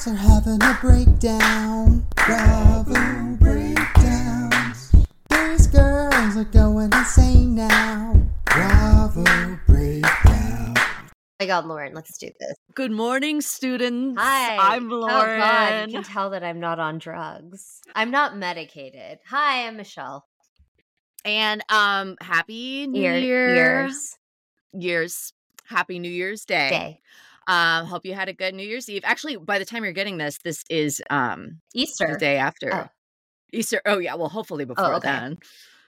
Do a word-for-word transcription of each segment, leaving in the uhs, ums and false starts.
They're having a breakdown. Bravo breakdowns. These girls are going insane now. Bravo breakdown. Oh my God, Lauren, let's do this. Good morning, students. Hi. I'm Lauren. Oh God, you can tell that I'm not on drugs. I'm not medicated. Hi, I'm Michelle. And um, happy New Ear- Year. Years. Years. Happy New Year's Day. Day. Um, hope you had a good New Year's Eve. Actually, by the time you're getting this, this is um Easter. the day after. Oh. Easter. Oh, yeah. Well, hopefully before okay. then.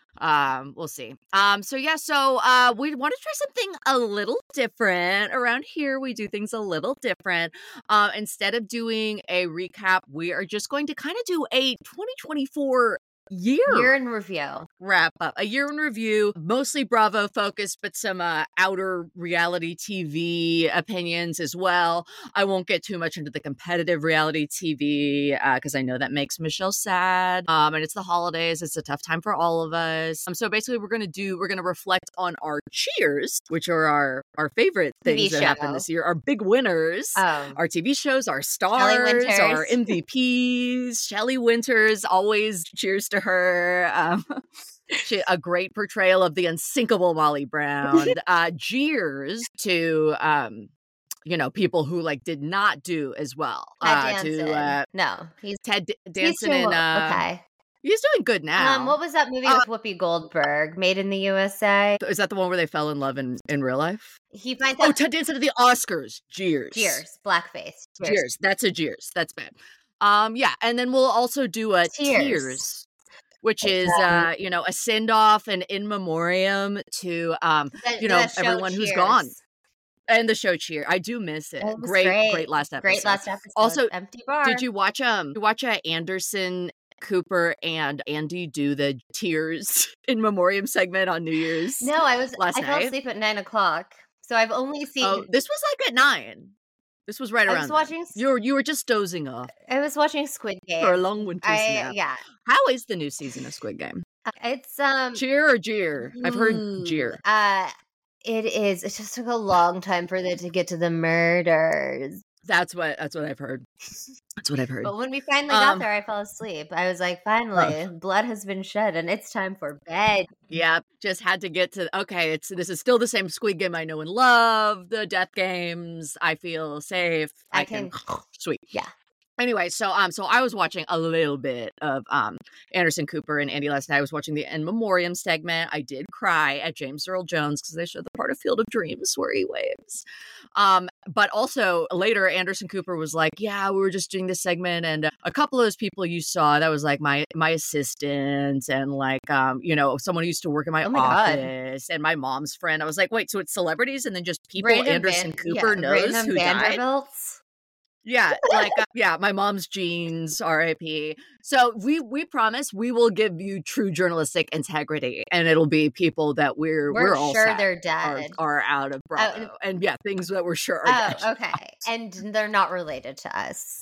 Um, we'll see. Um, so yeah, so uh we want to try something a little different. Around here, we do things a little different. Uh, instead of doing a recap, we are just going to kind of do a twenty twenty-four year Year in review. wrap up. A year in review, mostly Bravo focused, but some uh, outer reality T V opinions as well. I won't get too much into the competitive reality T V because uh, I know that makes Michelle sad. Um, and it's the holidays. It's a tough time for all of us. Um, so basically, we're gonna do. We're gonna reflect on our cheers, which are our our favorite T V things that show. happened this year. Our big winners. Oh. Our T V shows, our Shelley stars, Winters. our M V Ps. Shelley Winters, always cheers to her. Um, she, a great portrayal of the unsinkable Molly Brown. uh, jeers to, um, you know, people who like did not do as well. Ted Uh, Danson. to uh, no, he's Ted D- he's Danson doing and well. uh, okay. he's doing good now. Um, what was that movie Uh, with Whoopi Goldberg? Made in the U S A. Is that the one where they fell in love in, in real life? He finds Oh, out. Ted Danson at the Oscars. Jeers. Cheers. Blackface. Cheers. Cheers. That's a jeers. That's bad. Um, yeah, and then we'll also do a Tears. tears, which is Um, uh, you know, a send off and in memoriam to um, The- you know, the show everyone who's Cheers. gone. And the show Cheer. I do miss it. It was Great, great, great. last episode. Great last episode. Also, Empty bar. did you watch um did you watch uh, Anderson Cooper and Andy do the tears in memoriam segment on New Year's? No, I was. last I fell night? asleep at nine o'clock, so I've only seen. Oh, this was like at nine. This was right I around. was then. watching. You were you were just dozing off I was watching Squid Game. for a long winter I nap. yeah. How is the new season of Squid Game? It's um. Cheer or jeer? I've heard ooh, jeer. Uh, it is. It just took a long time for them to get to the murders. That's what that's what I've heard. That's what I've heard. But when we finally Um, got there, I fell asleep. I was like, finally, blood has been shed, and it's time for bed. Yeah, just had to get to okay, it's this is still the same Squid Game I know and love. The death games, I feel safe. I, I can, can- sweet. Yeah. Anyway, so um so I was watching a little bit of um Anderson Cooper and Andy last night. I was watching the In Memoriam segment. I did cry at James Earl Jones because they showed the part of Field of Dreams where he waves. Um, but also later Anderson Cooper was like, yeah, we were just doing this segment and uh, a couple of those people you saw, that was like my my assistant and like um, you know, someone who used to work in my, Oh my God. office and my mom's friend. I was like, wait, so it's celebrities and then just people Random Anderson Van- Cooper yeah, knows random who died? Vanderbilts. Yeah, like uh, yeah, my mom's jeans, R I P. So we we promise we will give you true journalistic integrity, and it'll be people that we're We're, we're, all sure sad they're are, dead. are out of Bravo, and yeah, things that we're sure are Oh, dead. okay. And they're not related to us.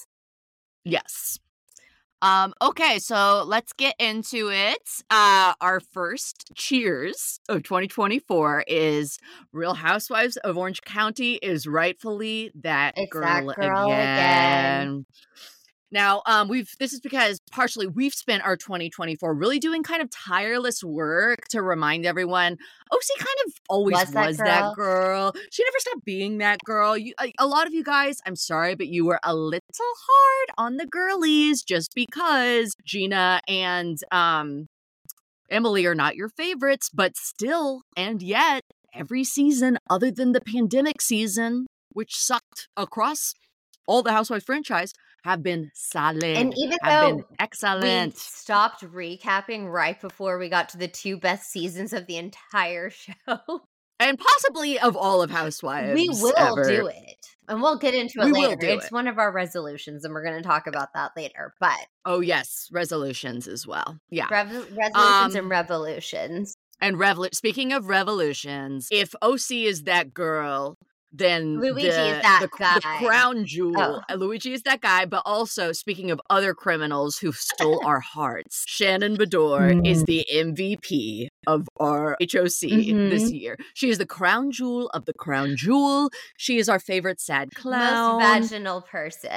Yes. Um, okay, so let's get into it. Uh, our first cheers of twenty twenty-four is Real Housewives of Orange County is rightfully that It's girl, that girl again. again. Now, um, we've this is because partially we've spent our twenty twenty-four really doing kind of tireless work to remind everyone, O C kind of always Was was, that that, girl. She never stopped being that girl. You, a, a lot of you guys, I'm sorry, but you were a little hard on the girlies just because Gina and um Emily are not your favorites, but still, and yet, every season other than the pandemic season, which sucked across all the Housewives franchise, have been solid. And even have though been excellent. We stopped recapping right before we got to the two best seasons of the entire show. And possibly of all of Housewives. We will ever. do it. And we'll get into it We will later. do It's it. one of our resolutions, and we're going to talk about that later. But Oh, yes. Resolutions as well. Yeah. rev- resolutions Um, and revolutions. And revol- speaking of revolutions, if O C is that girl, then Luigi the, is that the, guy. the crown jewel. Oh. uh, Luigi is that guy, but also speaking of other criminals who stole our hearts, Shannon Bedore Mm. is the M V P of our H O C Mhm. this year. She is the crown jewel of the crown jewel. She is our favorite sad clown. Most vaginal person.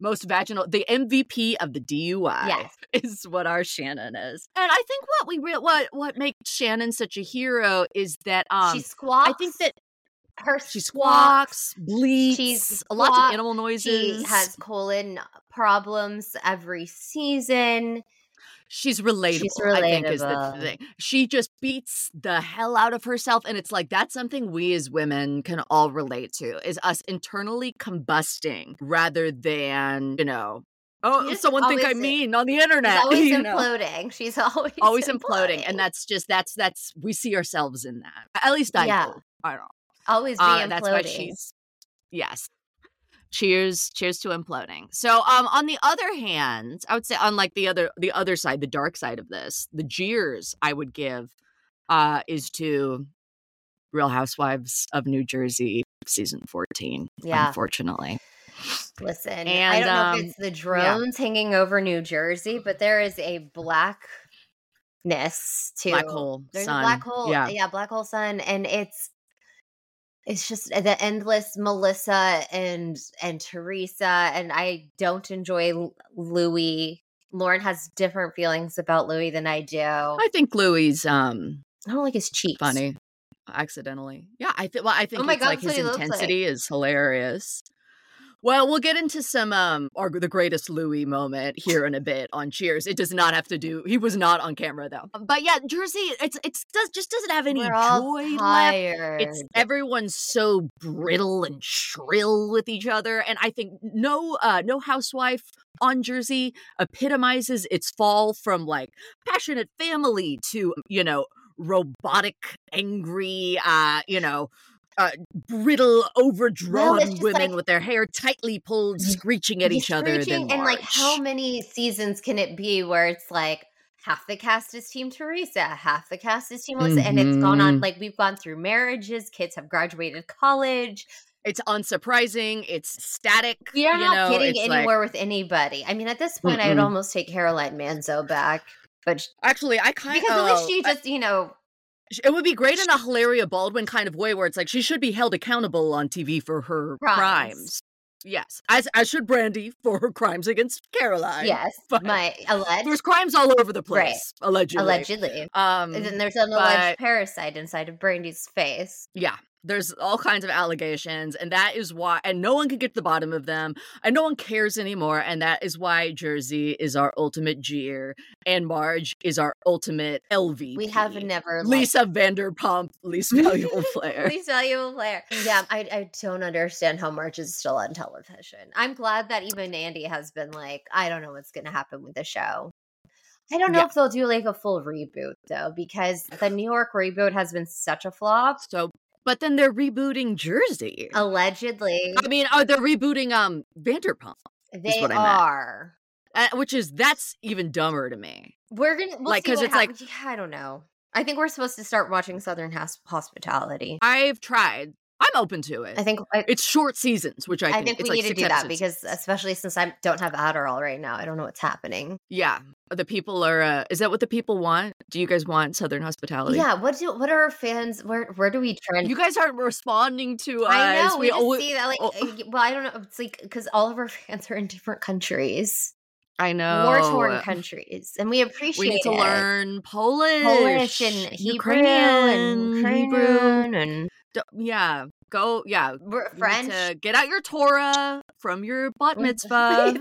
Most vaginal, the M V P of the D U I Yes. is what our Shannon is. And I think what we re- what what makes Shannon such a hero is that um she squawks. I think that her she squawks. squawks, bleats, She's a lot of squawk- animal noises. She has colon problems every season. She's relatable, She's I think, is the relatable. thing. She just beats the hell out of herself. And it's like, that's something we as women can all relate to, is us internally combusting rather than, you know, oh, She's someone think always- I'm mean on the internet. She's always you know? imploding. She's always Always imploding. imploding. And that's just, that's, that's, we see ourselves in that. At least I Yeah. do. I don't know. Always be Uh, imploding. that's why she's, yes. Cheers, cheers to imploding. So, um, on the other hand, I would say on like the other, the other side, the dark side of this, the jeers I would give, uh, is to Real Housewives of New Jersey, season fourteen. Yeah. Unfortunately. Listen, I And, don't know um, if it's the drones hanging over New Jersey, but there is a blackness to Black hole There's sun. a black hole, Yeah. yeah, black hole sun, and it's it's just the endless Melissa and and Teresa, and I don't enjoy L- Louis. Lauren has different feelings about Louis than I do. I I think Louis, um, don't like his cheeks. funny, accidentally. Yeah, I think. Well, I think Oh my it's God, like that's his what he looks like. intensity is hilarious. Well, we'll get into some um our the greatest Louis moment here in a bit on Cheers. It does not have to do. He was not on camera though. But yeah, Jersey. It's it's does just doesn't have any We're all joy left. tired. It's everyone's so brittle and shrill with each other, and I think no uh no housewife on Jersey epitomizes its fall from like passionate family to, you know, robotic, angry, uh, you know, uh, brittle, overdrawn Well, it's just women like- with their hair tightly pulled, screeching at He's each other. screeching, Than and like, Marge. how many seasons can it be where it's like half the cast is Team Teresa, half the cast is Team Melissa, and it's gone on Mhm. like we've gone through marriages, kids have graduated college. It's unsurprising. It's static. We are you not know, getting it's like- anywhere with anybody. I mean, at this point, I would Mm-mm. almost take Caroline Manzo back, but sh- Actually, I kind of because at least she just, you know, It would be great in a Hilaria Baldwin kind of way where it's like she should be held accountable on T V for her Crimes. crimes. Yes. As as should Brandy for her crimes against Caroline. yes, but my alleged, There's crimes all over the place, allegedly. allegedly. Um, And then there's an but- alleged parasite inside of Brandy's face. yeah. There's all kinds of allegations, and that is why, and no one can get to the bottom of them, and no one cares anymore, and that is why Jersey is our ultimate jeer, and Marge is our ultimate L V P. We have never liked Lisa Vanderpump, least valuable player. least valuable player. Yeah, I, I don't understand how March is still on television. I'm glad that even Andy has been like, I don't know what's going to happen with the show. I don't know Yeah. if they'll do like a full reboot though, because the New York reboot has been such a flop. So, but then they're rebooting Jersey. Allegedly, I mean, are they rebooting um Vanderpump? they what I meant. are. Uh, which is that's even dumber to me. We're gonna we'll Like, see 'cause what it's like- happens. Yeah, I don't know. I think we're supposed to start watching Southern Hos- Hospitality. I've tried. I'm open to it. I think I, it's short seasons, which I I think, think it's we like need to six do that episodes. because, especially since I don't have Adderall right now, I don't know what's happening. yeah, the people are. Uh, is that what the people want? Do you guys want Southern Hospitality? Yeah, what do what are our fans? Where where do we trend? You guys aren't responding to us. I know we, just always- see that like. oh. uh, Well, I don't know. It's like because all of our fans are in different countries, I know. war torn countries, and we appreciate. We need to it. learn Polish, Polish and Hebrew and Ukrainian, Ukrainian and D- yeah, go. Yeah, we're you need French. to get out your Torah from your bat mitzvah,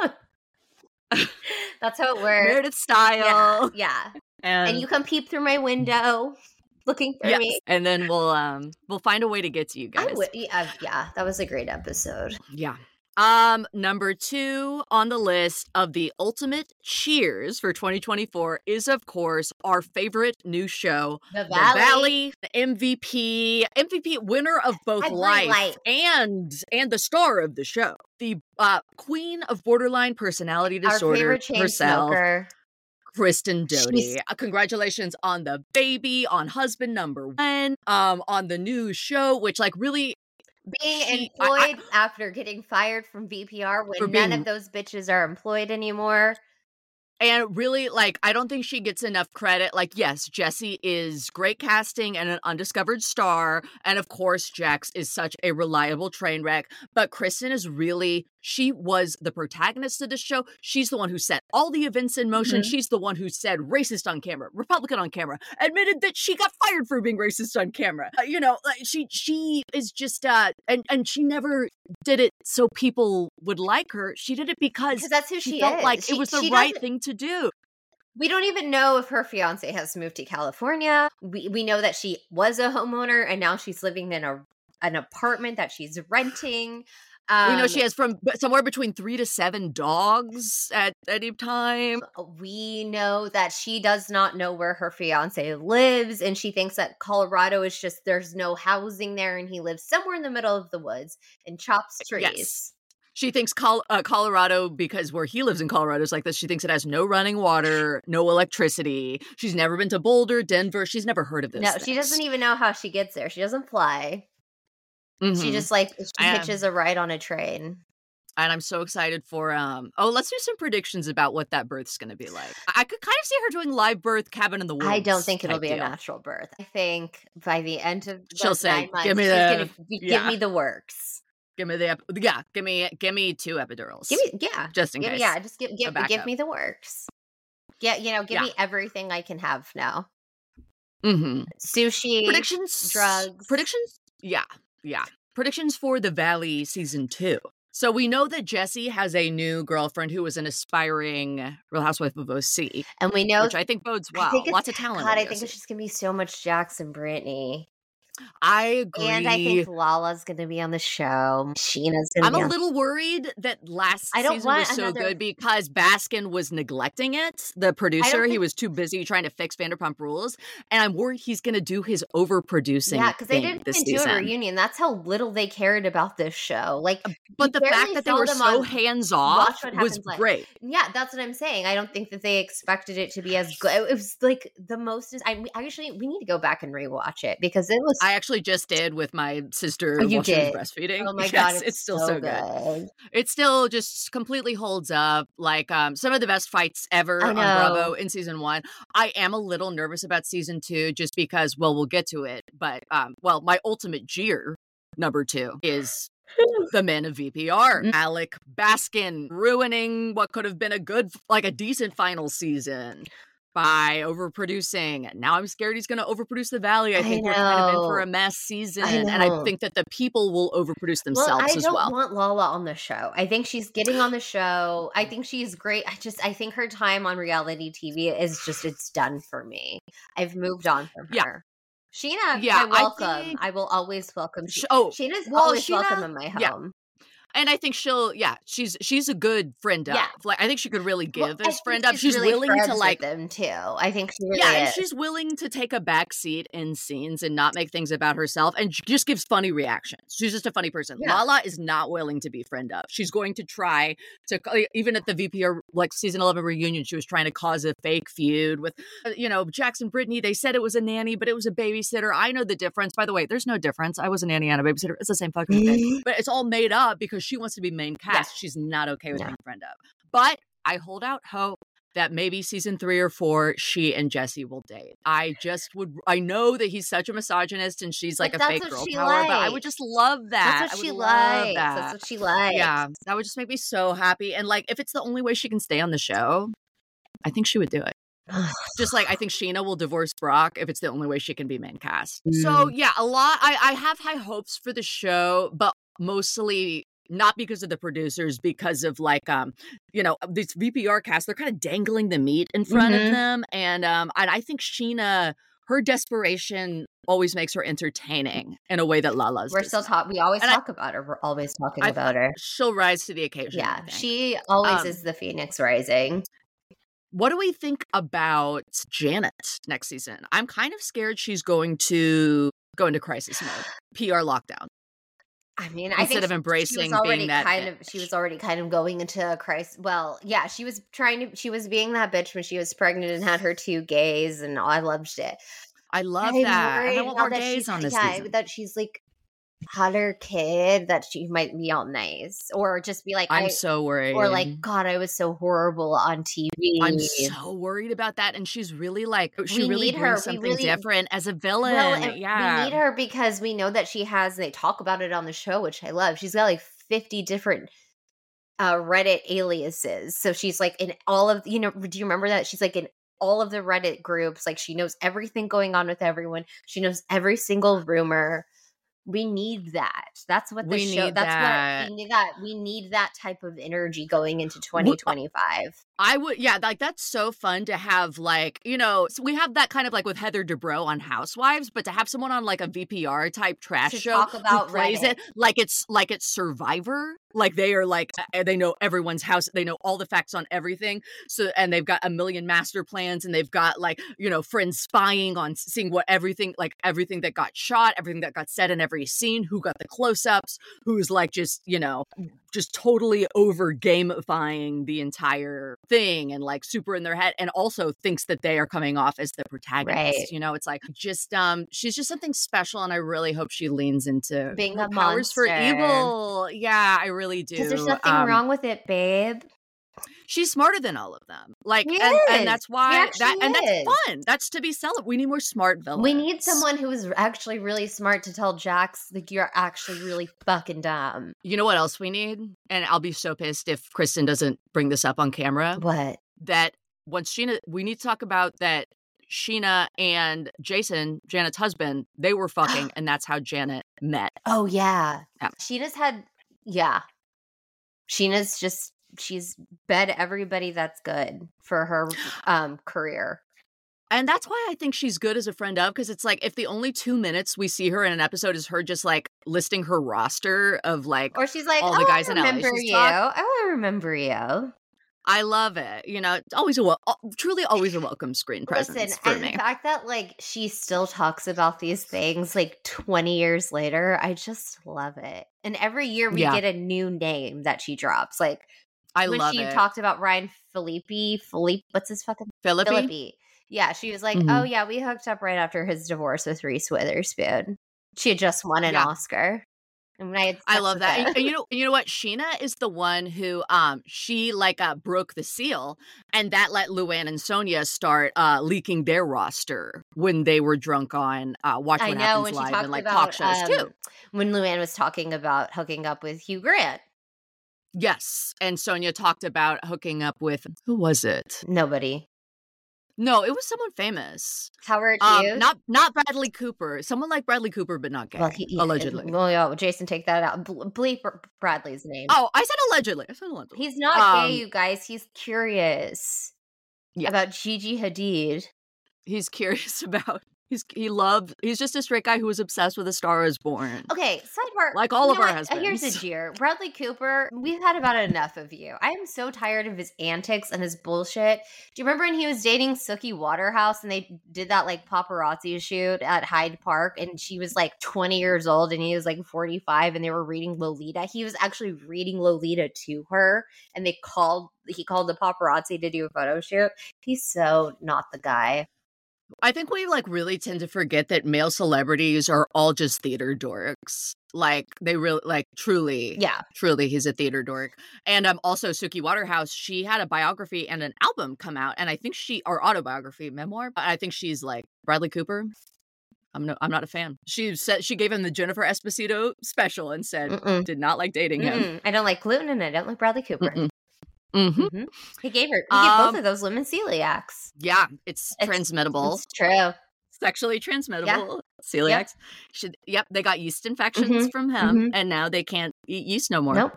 That's how it works. Meredith style, Yeah, yeah. and, And you come peep through my window, looking for yes, me. and then we'll um we'll find a way to get to you I guys. would, yeah, yeah, that was a great episode. Yeah. Um, number two on the list of the ultimate cheers for twenty twenty-four is, of course, our favorite new show, The The Valley. Valley, the M V P, M V P winner of both Every life life. and and the star of the show, the uh, queen of borderline personality Our disorder favorite chain herself, smoker. Kristen Doty. She's- Uh, congratulations on the baby, on husband number one, um, on the new show, which like really. Being She- I- I- employed after getting fired from V P R For when none being- of those bitches are employed anymore. And really, like, I don't think she gets enough credit. Like, yes, Jessie is great casting and an undiscovered star. And of course, Jax is such a reliable train wreck. But Kristen is really She was the protagonist of the show. She's the one who set all the events in motion. Mhm. She's the one who said racist on camera, Republican on camera, admitted that she got fired for being racist on camera. Uh, you know, like she she is just uh and and she never did it so people would like her. She did it because Because that's who she she felt is. like She- it was the she right doesn't- thing to do. We don't even know if her fiance has moved to California. We we know that she was a homeowner and now she's living in a an apartment that she's renting. Um, We know she has from b- somewhere between three to seven dogs at any time. we know that she does not know where her fiance lives, and she thinks that Colorado is just there's no housing there, and he lives somewhere in the middle of the woods and chops trees. Yes. She thinks Col- uh, Colorado, because where he lives in Colorado is like this, she thinks it has no running water, no electricity. She's never been to Boulder, Denver. She's never heard of this. No, she doesn't even know how she gets there. She doesn't fly. She just like she I, um, hitches a ride on a train. And I'm so excited for, um, oh, let's do some predictions about what that birth's going to be like. I could kind of see her doing live birth, cabin in the woods. I don't think it'll type be a deal. natural birth. I think by the end of She'll those say, nine months, "Give me she's the- gonna g- yeah. give me the works. Give me the, ep- yeah, give me, give me two epidurals. Give me, yeah, just in give, case. yeah. Just give, give, give backup. me the works. Yeah, you know, give Yeah. me everything I can have now. Mm-hmm. Sushi, Predictions, drugs. predictions. Yeah, yeah. Predictions for the Valley season two. So we know that Jessie has a new girlfriend who is an aspiring Real Housewife of O C, and we know. which I think bodes I well. think it's- Lots of talent. God, in I the think O C. it's just gonna be so much Jackson, Brittany, I agree. and I think Lala's gonna be on the show. Sheena's gonna I'm be a on. little worried that last I don't season want was so another- good because Baskin was neglecting it. The producer, he think- was too busy trying to fix Vanderpump Rules, and I'm worried he's going to do his overproducing. Yeah, because they thing didn't this even do season. a reunion. That's how little they cared about this show. Like, But you the barely fact that they saw were them so on hands Watch off What was Happens Live. great. Yeah, that's what I'm saying. I don't think that they expected it to be as good. It was like the most. I I actually we need to go back and rewatch it because it was. I actually just did with my sister Oh, you while she was did? breastfeeding. Oh my Yes, god, it's, it's still so, so good. good. It still just completely holds up. Like um, some of the best fights ever I on know. Bravo in season one. I am a little nervous about season two just because, well, we'll get to it. But, um, well, my ultimate jeer, number two, is the men of V P R. Mm. Alec Baskin ruining what could have been a good, like a decent final season by overproducing. Now I'm scared he's going to overproduce the Valley. I I think we're kind of in for know. a mess season. I And I know. think that the people will overproduce Well, themselves I as don't well. want Lala on the show. I think she's getting on the show. I think she's great. I just I think her time on reality T V is just it's done for me. I've moved on from Yeah. her. Sheena, Yeah, I I welcome. I, think- will always welcome. Sh- She- oh, Sheena's well, always Sheena- welcome in my home. yeah. And I think she'll, yeah, she's she's a good friend of. Yeah. Like I think she could really give Well, I this think friend up. she's She's really willing friends to with like, them too. I think she really yeah, and is. she's willing to take a back seat in scenes and not make things about herself, and she just gives funny reactions. She's just a funny person. Yeah. Lala is not willing to be friend of. She's going to try to, even at the V P R like season eleven reunion, she was trying to cause a fake feud with, uh, you know, Jackson Brittany. They said it was a nanny, but it was a babysitter. I know the difference. By the way, there's no difference. I was a nanny and a babysitter. It's the same fucking thing. But it's all made up because she wants to be main cast. She's not okay with No. being friend of. But I hold out hope that maybe season three or four, she and Jesse will date. I just would, I know that he's such a misogynist and she's like But a that's fake what girl she power, but I would likes. just love that. That's I what would she love likes. that. That's what she likes. Yeah, that would just make me so happy. And like, if it's the only way she can stay on the show, I think she would do it. Just like I think Sheena will divorce Brock if it's the only way she can be main cast. So yeah, a lot. I, I have high hopes for the show, but mostly not because of the producers, because of like um, you know, this V P R cast. They're kind of dangling the meat in front Mhm. of them, and um, and I think Sheena, her desperation always makes her entertaining in a way that Lala's. We're does still not. talking. We always And I- talk about her. We're always talking I- about her. She'll rise to the occasion. I Yeah, think. she always Um, is the Phoenix Rising. What do we think about Janet next season? I'm kind of scared she's going to go into crisis mode, P R lockdown. I mean, I Instead think of she embracing was already being that kind of. bitch. She was already kind of going into a crisis. Well, yeah, she was trying to. She was being that bitch when she was pregnant and had her two gays, and I loved it. I love I'm that. And I worried want now more that gays she's- on this yeah, season. that she's like had her kid, that she might be all nice, or just be like, I'm I, so worried. or like, God, I was so horrible on T V. I'm so worried about that. And she's really like, she We really need brings her. We something really- different as a villain. Well, and yeah. we need her because we know that she has. They talk about it on the show, which I love. She's got like fifty different uh, Reddit aliases. So she's like in all of, you know, do you remember that? She's like in all of the Reddit groups. Like she knows everything going on with everyone. She knows every single rumor. We need that. That's what the We show. need That's that. what we need. That we need that type of energy going into twenty twenty-five. I would, yeah, like that's so fun to have, like, you know, so we have that kind of like with Heather Dubrow on Housewives, but to have someone on like a V P R type trash To show talk about who plays Reddit. it like it's like it's Survivor, like they are like uh, they know everyone's house, they know all the facts on everything. So and they've got a million master plans, and they've got like, you know, friends spying on seeing what everything like everything that got shot, everything that got said in every scene, who got the close-ups, who's like just, you know, just totally over gamifying the entire thing and like super in their head, and also thinks that they are coming off as the protagonist. Right. You know, it's like just um she's just something special, and I really hope she leans into Being her a powers for monster. evil. Yeah, I really do. Because there's nothing Um, wrong with it, babe. She's smarter than all of them. Like, She and, is. and that's She why actually that and is. that's fun. That's to be celebrated. We need more smart villains. We need someone who is actually really smart to tell Jax, like, you're actually really fucking dumb. You know what else we need? And I'll be so pissed if Kristen doesn't bring this up on camera. What? That once Sheena, we need to talk about that Sheena and Jason, Janet's husband, they were fucking, and that's how Janet met. Oh, yeah. Yeah. Sheena's had, yeah. Sheena's just, she's bed everybody that's good for her um career. And that's why I think she's good as a friend of, because it's like if the only two minutes we see her in an episode is her just like listing her roster of like Or she's like, all oh, the guys I in L A remember she's you. talked- Oh, I remember you. I love it. You know, it's always a wel- truly always a welcome screen presence Listen, for and me. the fact that like she still talks about these things like twenty years later, I just love it. And every year we Yeah. get a new name that she drops. Like I when love she it. talked about Ryan Phillippe, Philippe, what's his fucking Philippi? Philippi. Yeah, she was like, Mhm. oh yeah, we hooked up right after his divorce with Reese Witherspoon. She had just won an Yeah. Oscar. And when I, had I sex love with that. her- And, and you know, you know what? Sheena is the one who, um, she like uh, broke the seal, and that let Luann and Sonia start uh, leaking their roster when they were drunk on uh, Watch I What know Happens when she Live talked and like about talk shows um, too. when Luann was talking about hooking up with Hugh Grant. Yes, and Sonia talked about hooking up with who was it? Nobody. No, it was someone famous. Howard Um, Hughes. not not Bradley Cooper. Someone like Bradley Cooper, but not gay. Well, he, yeah, allegedly. Well, yeah, Jason, take that out. Ble- Bleep Bradley's name. Oh, I said allegedly. I said allegedly. He's not Um, gay, you guys. He's curious Yeah. about Gigi Hadid. He's curious about. He's he loved. He's just a straight guy who was obsessed with A Star Is Born. Okay, sidebar. Like all You of know our what? Uh, Here's a husbands. jeer. Bradley Cooper, we've had about enough of you. I am so tired of his antics and his bullshit. Do you remember when he was dating Suki Waterhouse and they did that like paparazzi shoot at Hyde Park and she was like twenty years old and he was like forty-five and they were reading Lolita? He was actually reading Lolita to her and they called, he called the paparazzi to do a photo shoot. He's so not the guy. I think we like really tend to forget that male celebrities are all just theater dorks. Like they really like truly, Yeah. truly, he's a theater dork. And um, also Suki Waterhouse, she had a biography and an album come out, and I think she or autobiography, memoir. I think she's like Bradley Cooper. I'm no, I'm not a fan. She said she gave him the Jennifer Esposito special and said Mm-mm. did not like dating him. Mm-mm. I don't like gluten and I don't like Bradley Cooper. Mm-mm. Mm-hmm. Mhm. He gave her, he gave Um, both of those women celiacs. Yeah, it's, It's- transmittable. It's true. Sexually transmittable celiacs. Should yep, they got yeast infections Mhm, from him, mhm. and now they can't eat yeast no more. Nope.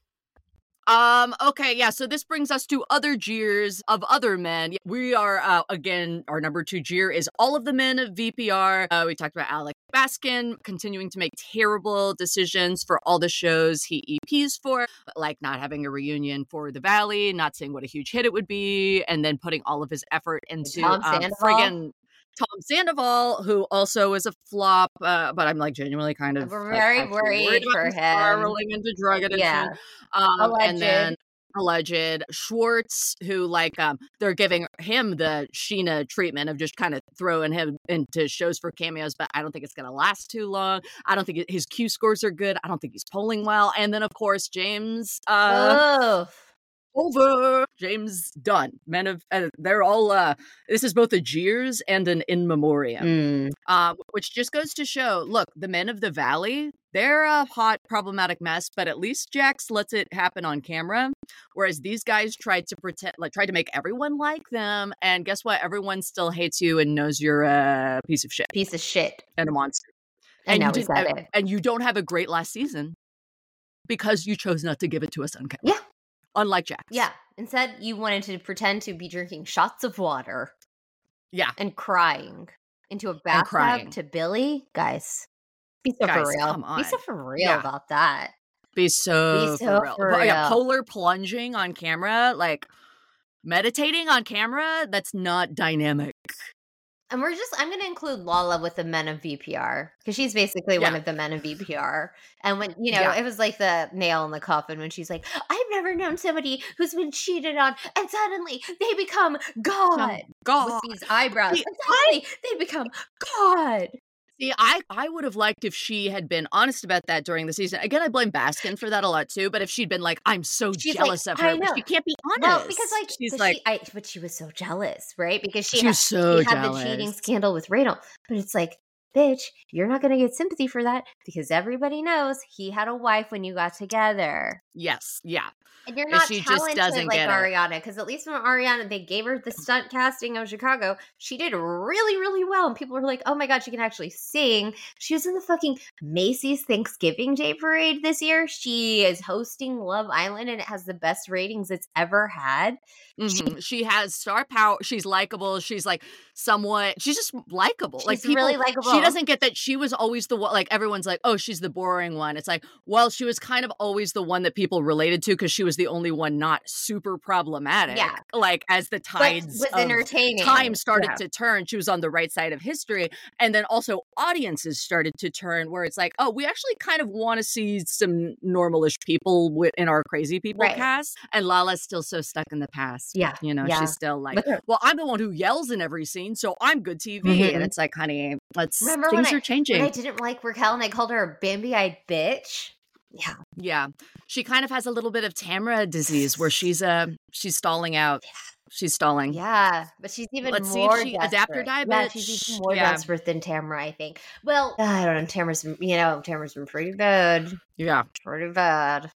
Um. Okay. Yeah. So this brings us to other jeers of other men. We are uh, again. Our number two jeer is all of the men of V P R. Uh, we talked about Alec Baskin continuing to make terrible decisions for all the shows he E Ps for, like not having a reunion for The Valley, not saying what a huge hit it would be, and then putting all of his effort into Tom um, Sandoval? friggin' Tom Sandoval, who also is a flop, uh, but I'm like genuinely kind of We're like, very actually worried about for him him. spiraling into drug addiction. Yeah. Um, Alleged. and then alleged Schwartz, who like um, they're giving him the Sheena treatment of just kind of throwing him into shows for cameos, but I don't think it's going to last too long. I don't think it, his Q scores are good. I don't think he's polling well. And then of course James. Uh, Oh. over. James done. Men of uh, they're all. Uh, this is both a jeers and an in memoriam, Mm. uh, which just goes to show. Look, the men of the valley. They're a hot, problematic mess, but at least Jax lets it happen on camera. Whereas these guys tried to pretend, like, tried to make everyone like them, and guess what? Everyone still hates you and knows you're a piece of shit Piece of shit. and a monster. And, And now you we did, said and, it. and you don't have a great last season because you chose not to give it to us on camera. Yeah. Unlike Jax. Yeah. Instead, you wanted to pretend to be drinking shots of water Yeah. and crying into a bathtub crying. to Billy. Guys, be so Guys, for real. come on. Be so for real Yeah. about that. Be so, Be so for real. for But, yeah, real. polar plunging on camera, like meditating on camera, that's not dynamic. And we're just, I'm going to include Lala with the men of V P R because she's basically one Yeah. of the men of V P R. And when, you know, Yeah. it was like the nail in the coffin when she's like, I've never known somebody who's been cheated on and suddenly they become God God. with these eyebrows. See, And suddenly they become God. See, I, I would have liked if she had been honest about that during the season. Again, I blame Baskin for that a lot too. But if she'd been like, "I'm so She's jealous like, of her," I but know. she can't be honest. Well, because like, she's but like, she, I, but she was so jealous, right? Because she, she had, was so she had the cheating jealous. scandal with Radel. But it's like, bitch, you're not going to get sympathy for that because everybody knows he had a wife when you got together. Yes, yeah. And you're And not she just talented doesn't like get it. Ariana, because at least when Ariana, they gave her the stunt casting of Chicago, she did really, really well. And people were like, oh my God, she can actually sing. She was in the fucking Macy's Thanksgiving Day Parade this year. She is hosting Love Island, and it has the best ratings it's ever had. Mhm. She has star power. She's likable. She's like somewhat, she's just likable. like She's people, really likable. She doesn't get that she was always the one, like everyone's like, oh, she's the boring one. It's like, well, she was kind of always the one that people related to because she was the only one not super problematic. Yeah. Like as the But tides was of entertaining. time started Yeah. to turn, she was on the right side of history. And then also audiences started to turn where it's like, oh, we actually kind of want to see some normalish people wi- in our crazy people Right. cast. And Lala's still so stuck in the past. Yeah, You know, yeah. she's still like, With her- well, I'm the one who yells in every scene, so I'm good T V. Mhm. And it's like, honey, let's, Remember things when are I, changing. when I didn't like Raquel and I called her a Bambi-eyed bitch? Yeah. Yeah. She kind of has a little bit of Tamara disease where she's uh she's stalling out. She's stalling. Yeah, but she's even Let's see if more she desperate. adapt or die, Yeah, bitch. she's even more Yeah. desperate than Tamara, I think. Well, I don't know. Tamara's, been- you know, Tamara's been pretty bad. Yeah. Pretty bad.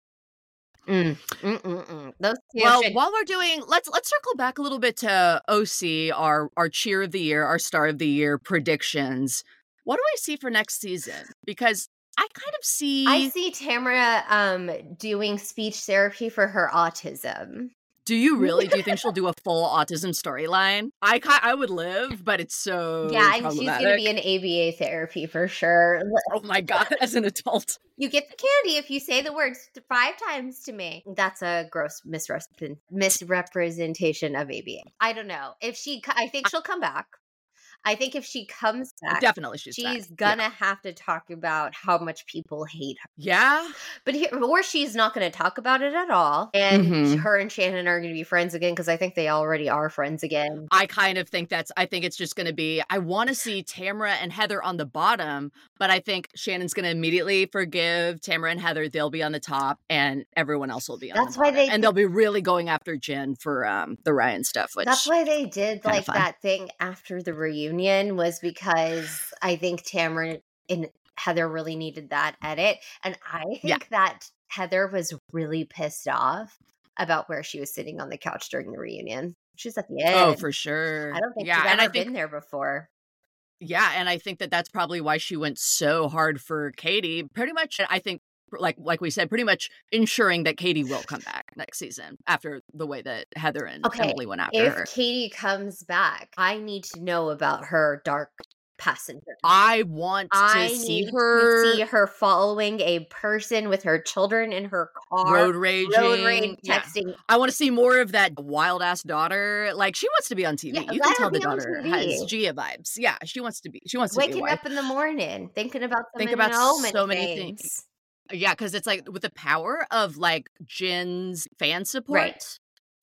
Mm, mm, mm, mm. Those two Well, should- while we're doing, let's let's circle back a little bit to O C, our our cheer of the year, our star of the year predictions. What do I see for next season? Because I kind of see. I see Tamara um doing speech therapy for her autism. Do you really? Do you think she'll do a full autism storyline? I ki- I would live, but it's so Yeah, and she's going to be in A B A therapy for sure. Oh my god! As an adult, You get the candy if you say the words five times to me. That's a gross misrep- misrepresentation of A B A. I don't know. If she, co- I think she'll come back. I think if she comes back, definitely she's she's back. gonna Yeah. have to talk about how much people hate her. Yeah. But here, or she's not going to talk about it at all. And Mhm. her and Shannon are going to be friends again because I think they already are friends again. I kind of think that's, I think it's just going to be, I want to see Tamara and Heather on the bottom, but I think Shannon's going to immediately forgive Tamara and Heather. They'll be on the top and everyone else will be on That's the why bottom. they- And they'll be really going after Jen for um, the Ryan stuff, which That's why they did kinda like fun. that thing after the reunion was because I think Tamara and Heather really needed that edit. And I think Yeah. that Heather was really pissed off about where she was sitting on the couch during the reunion. She was at the end. Oh, for sure. I don't think yeah, she's and ever I think been there before. Yeah, and I think that that's probably why she went so hard for Katie. Pretty much, I think, like like we said, pretty much ensuring that Katie will come back next season after the way that Heather and Okay, Emily went after If her. Katie comes back, I need to know about her dark passenger. I want to I see need her to see her following a person with her children in her car. road raging. Road rage, Yeah. texting. I want to see more of that wild ass daughter. Like she wants to be on T V. Yeah, you let can her tell the be on daughter T V. has Gia vibes. Yeah, she wants to be. She wants to be a Waking wife. up in the morning, thinking about so Think many, about so so many many things. things. Yeah, because it's like with the power of like Jin's fan support. Right.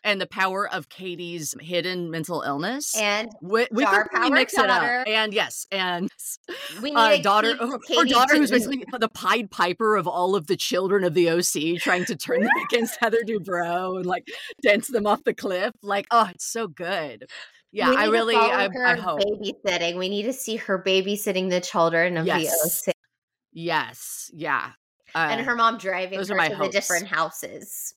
and the power of Katie's hidden mental illness. And we, we star can really power mix it daughter. up. And yes, and We need uh, a daughter, keep her, her Katie daughter to- who's basically the Pied Piper of all of the children of the O C, trying to turn them against Heather Dubrow and like dance them off the cliff. Like, oh, it's so good. Yeah, we need I really, to follow I, her I hope. babysitting. We need to see her babysitting the children of Yes. the O C. Yes, yeah. Uh, And her mom driving those her are my to hopes. the different houses.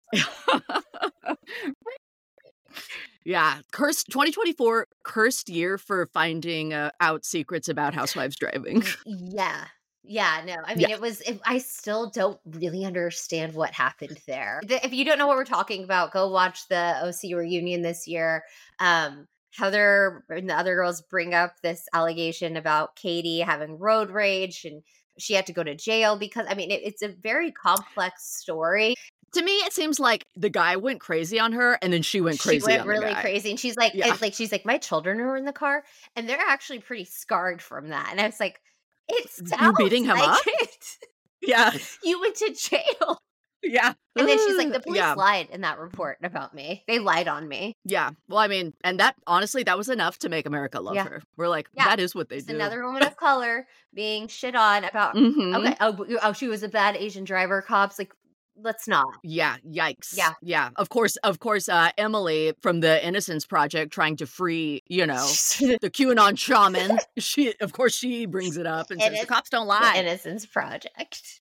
Yeah, cursed twenty twenty-four cursed year for finding uh, out secrets about housewives driving. Yeah. Yeah, no. I mean, Yeah. it was, it, I still don't really understand what happened there. The- If you don't know what we're talking about, go watch the O C reunion this year. Um, Heather and the other girls bring up this allegation about Katie having road rage and she had to go to jail because, I mean, it, it's a very complex story. To me, it seems like the guy went crazy on her, and then she went crazy. She went on really the guy. crazy, and she's like, Yeah. it's like she's like, my children are in the car, and they're actually pretty scarred from that. And I was like, it sounds beating him like up? it. Yeah, You went to jail, yeah. and then she's like, the police yeah. lied in that report about me. They lied on me. Yeah. Well, I mean, and that honestly, that was enough to make America love Yeah. her. We're like, Yeah. that is what they Just do. another woman of color being shit on about. Mhm. Okay, oh, but- oh, she was a bad Asian driver. Cops like, let's not. Yeah, yikes. Yeah. Yeah. Of course, of course, uh, Emily from the Innocence Project trying to free, you know, the QAnon shaman. She, of course, she brings it up and says the Innocence- cops don't The lie. Innocence Project.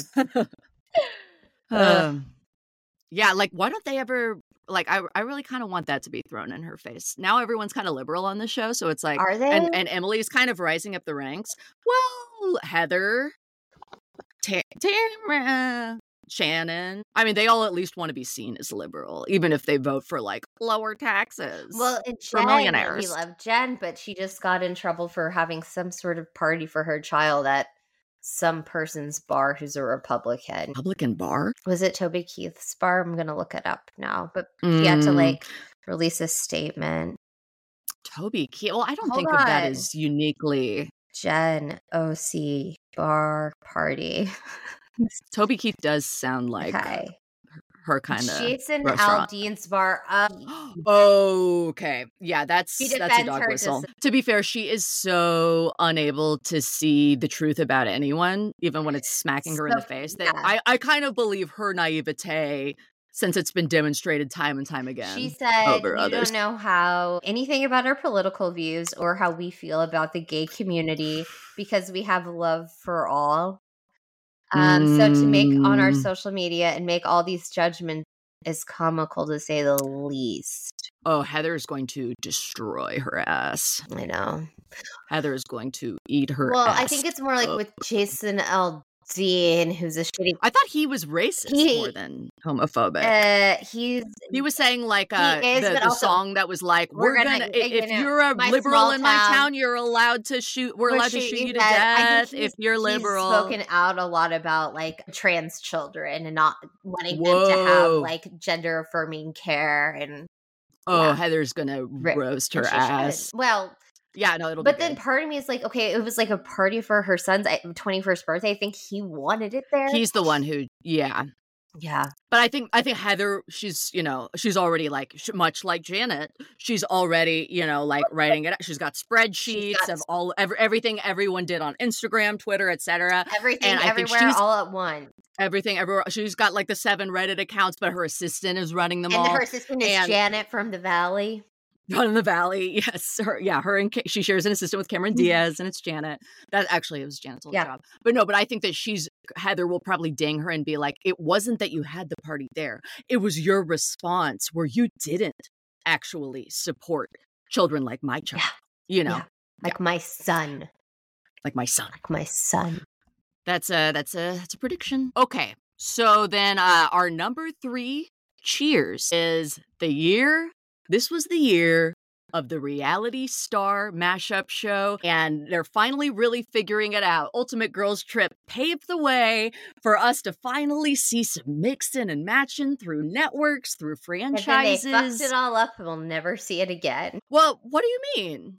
um, yeah, like why don't they ever like I I really kind of want that to be thrown in her face. Now everyone's kind of liberal on the show, so it's like Are they? and and Emily's kind of rising up the ranks. Well, Heather, Ta- Tamara, Shannon. I mean, they all at least want to be seen as liberal, even if they vote for like lower taxes. Well, and for Jen, millionaires. we love Jen, but she just got in trouble for having some sort of party for her child at some person's bar who's a Republican. Republican bar. Was it Toby Keith's bar? I'm going to look it up now. But she had to Mm, like release a statement. Toby Keith. Well, I don't Hold think of that on. as uniquely. Jen O C bar party. Toby Keith does sound like Okay. her kind of. Jason restaurant. Aldean's bar. Um, Oh, okay. Yeah, that's She that's a defends dog her whistle. dis- To be fair, she is so unable to see the truth about anyone, even when it's smacking her in the So- face. That yeah. I, I kind of believe her naivete since it's been demonstrated time and time again. She said, over you others." don't know how anything about our political views or how we feel about the gay community because we have love for all. Um, So to make on our Mm. social media and make all these judgments is comical to say the least. Oh, Heather is going to destroy her ass. I know. Heather is going to eat her Well, ass. I think it's more like up. with Jason Aldean, who's a shitty. I thought he was racist He- more than homophobic. Uh, he's He was saying like uh, is, the, but the also, song that was like, we're "We're, gonna- gonna, you i- if know, you're a my liberal small in my town- town, you're allowed to shoot. We're We're allowed to shooting shoot you to dead. I death think if he's- you're he's liberal." spoken out a lot about like trans children and not wanting them to have Whoa. like gender affirming care and Oh, yeah. Heather's gonna Ri- roast her and she ass. should. Well, Yeah, no, it'll but be then good. part of me is like, okay, it was like a party for her son's twenty-first birthday. I think he wanted it there. He's the one who, yeah. yeah. But I think I think Heather, she's you know she's already like sh- much like Janet, she's already you know like writing it. out. She's got spreadsheets got of all every, everything everyone did on Instagram, Twitter, et cetera. Everything And I think everywhere she's- all at once. Everything everywhere. She's got like the seven Reddit accounts, but her assistant is running them And all. her assistant is and- Janet from the Valley. Run in the Valley, yes, her, yeah, her and Ca- she shares an assistant with Cameron Diaz, and it's Janet. That actually it was Janet's old Yeah. job, but no, but I think that she's Heather will probably ding her and be like, "It wasn't that you had the party there; it was your response where you didn't actually support children like my child, Yeah. you know, Yeah. Like my son. like my son." Like my son. That's a that's a that's a prediction. Okay, so then uh, our number three cheers is the year. This was the year of the reality star mashup show, and they're finally really figuring it out. Ultimate Girls Trip paved the way for us to finally see some mixing and matching through networks, through And then they franchises. fucked it all up and we'll never see it again. Well, what do you mean?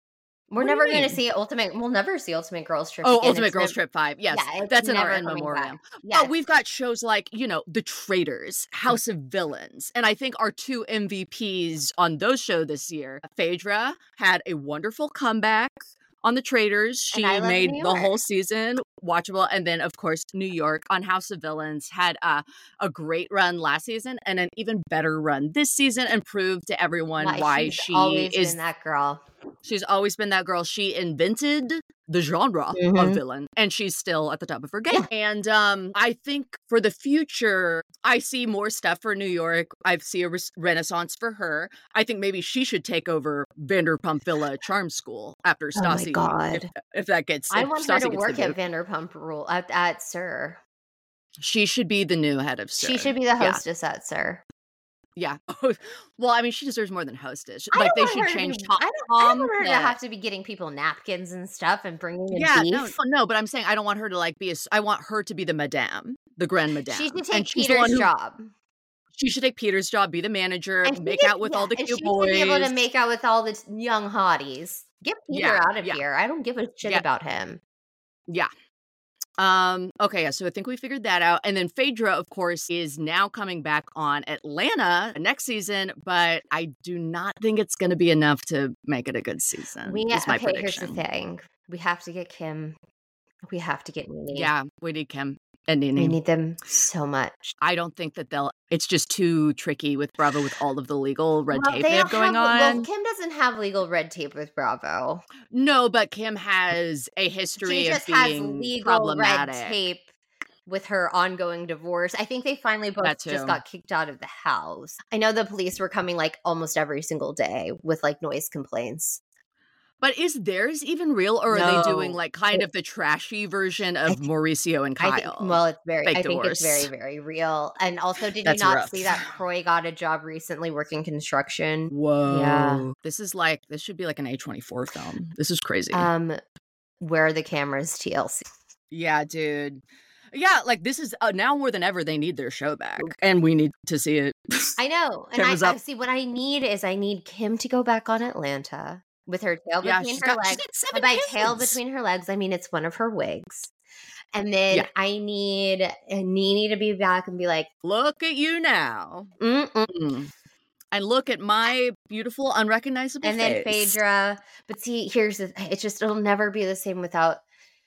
We're What do you never going to mean? see Ultimate. We'll never see Ultimate Girls Trip Oh, again. Ultimate It's Girls nev- Trip five. Yes, Yeah, it's that's in our never in coming memoriam. back. Yes. But we've got shows like, you know, The Traitors, House of Villains. And I think our two M V Ps on those shows this year, Phaedra had a wonderful comeback on The Traitors. She And I love made New the whole York. season watchable. And then, of course, New York on House of Villains had uh, a great run last season and an even better run this season, and proved to everyone Why why she's she always is been that girl. She's always been that girl. She invented the genre Mhm. of villain, and she's still at the top of her game. Yeah. And um, I think for the future, I see more stuff for New York. I see a res- renaissance for her. I think maybe she should take over Vanderpump Villa Charm School after Oh my Stassi. God. If, if that gets, I if want her Stassi to gets work the at boot. Vanderpump Rule at, at Sir. She should be the new head of Sir. She should be the Yeah. hostess at Sir. Yeah. Well, I mean, she deserves more than hostess. I Like, don't they want should her to change be- Tom. I don't, I don't Tom want her to to- have to be getting people napkins and stuff and bringing in Yeah, beef. no, no, no, but I'm saying I don't want her to like be a. s- I want her to be the madame, the grand madame. She should And take she's the one Peter's who- job. She should take Peter's job, be the manager, And she make should- out with yeah, all the and cute she boys. should be able to make out with all the t- young hotties. Get Peter Yeah, out of yeah. here. I don't give a shit Yeah. about him. Yeah. Um. Okay. Yeah. So I think we figured that out, and then Phaedra, of course, is now coming back on Atlanta next season. But I do not think it's going to be enough to make it a good season. We is my okay. prediction. Here's the thing: we have to get Kim. We have to get Nene. Yeah, we need Kim and Nene. we need them so much. I don't think that they'll. It's just too tricky with Bravo with all of the legal red Well, tape they they have don't going have- on. Well, Kim doesn't have legal red tape with Bravo. No, but Kim has a history She of just has being legal problematic. red tape with her ongoing divorce. I think they finally both That just too. got kicked out of the house. I know the police were coming like almost every single day with like noise complaints. But is theirs even real, or are they doing No. like kind of the trashy version of think- Mauricio and Kyle? I think, well, it's very, Fake I think it's divorce. very, very real. And also, did That's you not rough. see that Croy got a job recently working construction? Whoa. Yeah. This is like, this should be like an A twenty-four film. This is crazy. Um, where are the cameras? T L C. yeah, dude. Yeah, like this is uh, now more than ever, they need their show back. And we need to see it. I know. And Cameras I, I up. see what I need is I need Kim to go back on Atlanta with her tail yeah, between she's her got, she's legs. got seven And by tail kids. between her legs, I mean it's one of her wigs. And then Yeah. I need uh, Nene to be back and be like, Look at you now. mm-mm. Mm. And look at my beautiful, unrecognizable And then face. Phaedra. But see, here's the it's just it'll never be the same without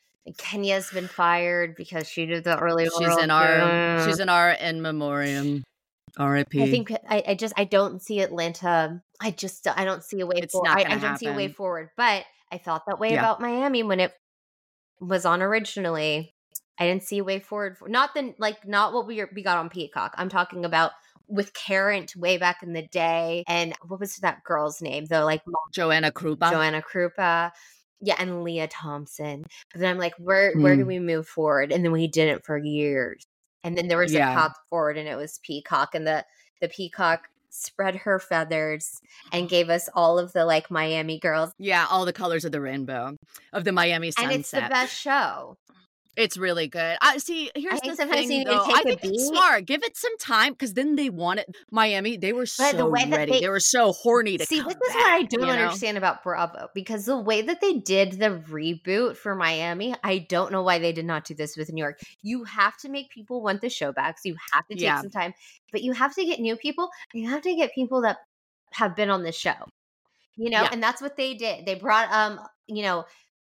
Kenya's been fired because she did the early She's world in our tour. she's in our in memoriam. R I P. I think I, I just I don't see Atlanta. I just I don't see a way It's forward. not I, gonna I don't see a way happen. forward. But I felt that way Yeah. about Miami when it was on originally. I didn't see a way forward. For, not the like not what we we got on Peacock. I'm talking about with Carrot way back in the day. And what was that girl's name? Though, like Joanna Krupa. Joanna Krupa. Yeah, and Leah Thompson. But then I'm like, where where do Hmm. we move forward? And then we didn't for years. And then there was Yeah. a path forward, and it was Peacock, and the the Peacock spread her feathers and gave us all of the like Miami girls. Yeah, all the colors of the rainbow of the Miami sunset. And it's the best show. It's really good. I see. Here's think the sometimes thing, you need to though. take I a think it's beat. smart. Give it some time, because then they want it. Miami, they were so But the way that ready. they- They, were so horny to See, come this is back, what I don't you know? understand about Bravo, because the way that they did the reboot for Miami, I don't know why they did not do this with New York. You have to make people want the show back, so you have to take Yeah. some time, but you have to get new people, and you have to get people that have been on the show, you know, Yeah. and that's what they did. They brought, um, you know,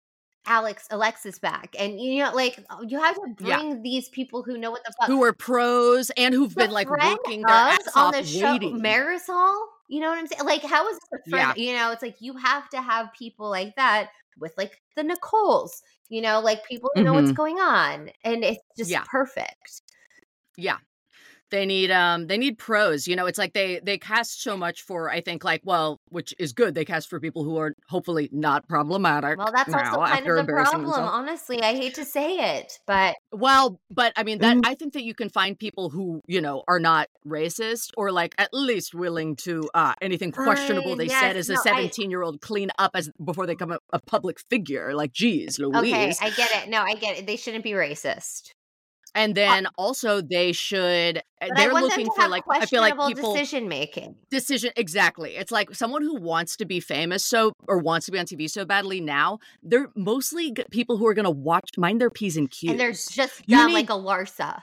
Alex, Alexis back, and you know, like you have to Yeah. bring these people who know what the fuck. Who were pros and who've The been like friend working their of ass on off the show, waiting. Marisol. You know what I'm saying? Like, how is this a friend? You know, it's like you have to have people like that with like the Nicoles. You know, like people who know what's going on, and it's just Yeah. perfect. Yeah. They need um they need pros. You know, it's like they they cast so much for, I think, like, well, which is good. They cast for people who are hopefully not problematic. Well, that's now, also kind after of the embarrassing problem. themselves. Honestly, I hate to say it, but Well, but I mean that Mm. I think that you can find people who, you know, are not racist, or like at least willing to uh anything questionable Uh, they yes, said as a no, I- seventeen year old clean up as before they become a, a public figure. Like, geez, Louise. okay, I get it. No, I get it. They shouldn't be racist. And then also they should, But I they're want them looking to for have like, I feel like questionable people, decision making. decision, exactly. It's like someone who wants to be famous so, or wants to be on T V so badly now, they're mostly g- people who are going to watch, mind their P's and Q's. And they're just You dumb need- like a Larsa.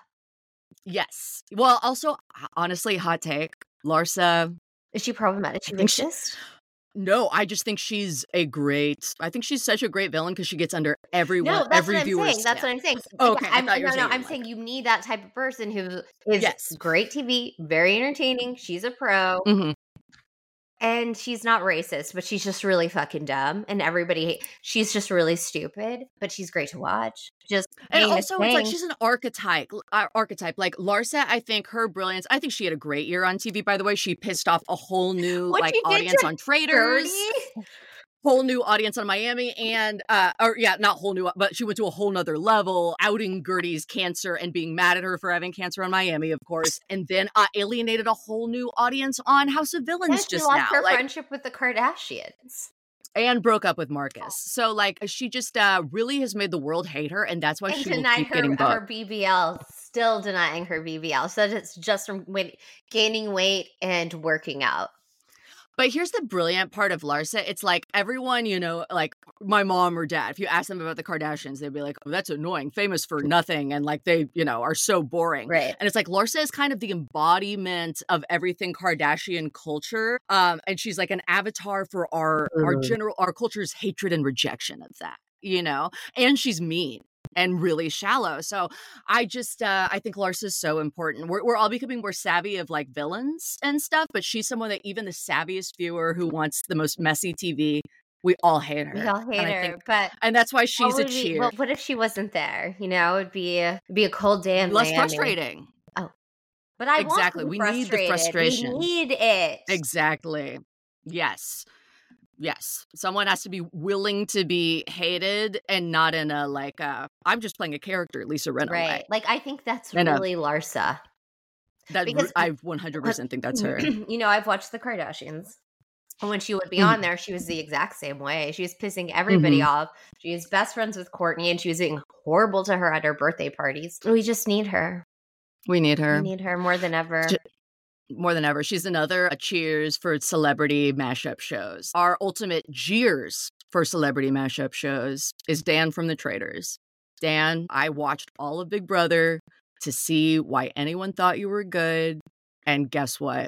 Yes. Well, also, honestly, hot take, Larsa, Is she problematic? Is she I think she- racist? no, I just think she's a great, I think she's such a great villain because she gets under everyone, No, that's every what I'm viewer's saying. That's skin. what I'm saying. Oh, okay, I I'm, thought you were no, saying no, you I'm like saying her. you need that type of person who is Yes. great T V, very entertaining. She's a pro. hmm And she's not racist, but she's just really fucking dumb. And everybody, she's just really stupid, but she's great to watch. Just And being a also, it's like thing. she's an archetype. Uh, archetype like Larsa. I think her brilliance. I think she had a great year on T V. By the way, she pissed off a whole new What like she did audience to on Traitors, Dirty? whole new audience on Miami, and uh, or yeah, not whole new, but she went to a whole nother level, outing Gertie's cancer and being mad at her for having cancer on Miami, of course, and then uh, alienated a whole new audience on House of Villains And she just lost now. her Like, friendship with the Kardashians. and broke up with Marcus. So like she just uh, really has made the world hate her, and that's why And she will denied keep her, getting her booked. B B L. Still denying her B B L. So it's just from wait, gaining weight and working out. But here's the brilliant part of Larsa. It's like everyone, you know, like my mom or dad, if you ask them about the Kardashians, they'd be like, oh, that's annoying, famous for nothing. And like they, you know, are so boring. Right. And it's like Larsa is kind of the embodiment of everything Kardashian culture. Um, and she's like an avatar for our, our general, our culture's hatred and rejection of that, you know, and she's mean and really shallow. So I just, uh, I think Larsa is so important. We're, we're all becoming more savvy of like villains and stuff, but she's someone that even the savviest viewer who wants the most messy T V, we all hate her. We all hate and I her, think- but and that's why what she's a would we- cheer. well, what if she wasn't there? You know, it'd be a, it'd be a cold day in Less Miami. frustrating. But I Exactly. want to be We need the frustrated. frustration. We need it. Exactly. Yes. Yes. Someone has to be willing to be hated and not in a like, uh, I'm just playing a character, Lisa Rinna Right. way. Like I think that's And, uh, really Larsa. That because- I one hundred percent think that's her. You know, I've watched the Kardashians. And when she would be Mhm. on there, she was the exact same way. She was pissing everybody Mhm. off. She was best friends with Courtney, and she was being horrible to her at her birthday parties. We just need her. We need her. We need her more than ever. J- More than ever. She's another uh, cheers for celebrity mashup shows. Our ultimate jeers for celebrity mashup shows is Dan from The Traitors. Dan, I watched all of Big Brother to see why anyone thought you were good. And guess what?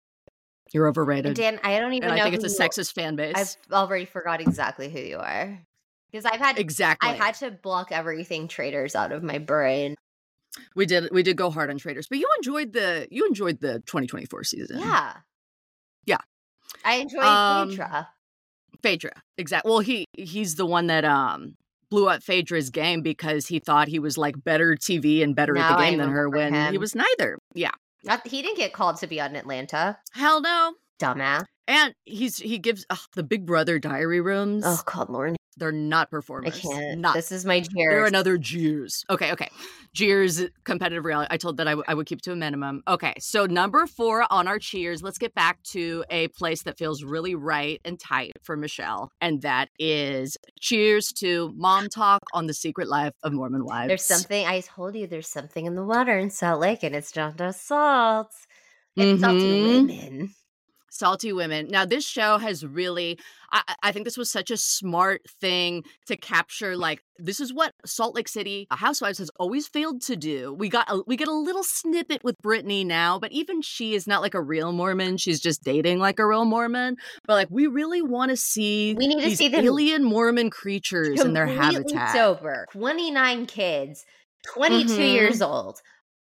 You're overrated. And Dan, I don't even And I know think it's who a you- sexist fan base. I've already forgot exactly who you are. Because I've had exactly. I had to block everything Traitors out of my brain. we did we did go hard on Traitors, but you enjoyed the you enjoyed the twenty twenty-four season. Yeah. Yeah. I enjoyed Um, Phaedra. Phaedra, exactly. Well, he he's the one that um blew up Phaedra's game because he thought he was like better T V and better at Now the I game than her remember when he him. was neither. Yeah, Not, he didn't get called to be on Atlanta. hell no. Dumbass. And he's he gives ugh, the Big Brother diary rooms. Oh, God, Lauren. They're not I performers. can't. Not. This is my They're cheers. another Jeers. Okay, okay. Jeers, competitive reality. I told that I, w- I would keep to a minimum. Okay, so number four on our cheers, let's get back to a place that feels really right and tight for Michelle. And that is cheers to Mom Talk on The Secret Life of Mormon Wives. There's something, I told you there's something in the water in Salt Lake, and it's not just salt. It's salty Mhm. women. Salty women. Now, this show has really, I, I think this was such a smart thing to capture. Like, this is what Salt Lake City Housewives has always failed to do. We got a, we get a little snippet with Brittany now, but even she is not like a real Mormon. She's just dating like a real Mormon. But like, we really want to see We need to these see them alien Mormon creatures in their completely habitat. sober. twenty-nine kids, twenty-two Mhm. years old,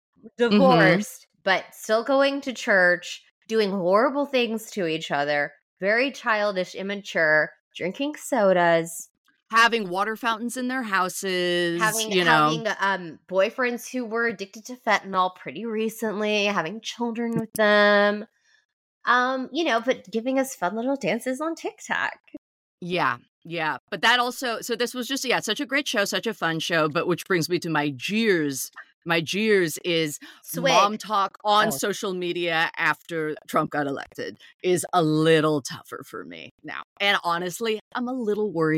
divorced, but still going to church, doing horrible things to each other, very childish, immature, drinking sodas, Having water fountains in their houses, having you know. having um boyfriends who were addicted to fentanyl pretty recently, having children with them. Um, you know, but giving us fun little dances on TikTok. Yeah, yeah. But that also, so this was just, yeah, such a great show, such a fun show. But which brings me to my jeers. My jeers is Swig. Mom Talk on Oh. social media after Trump got elected is a little tougher for me now. And honestly, I'm a little worried.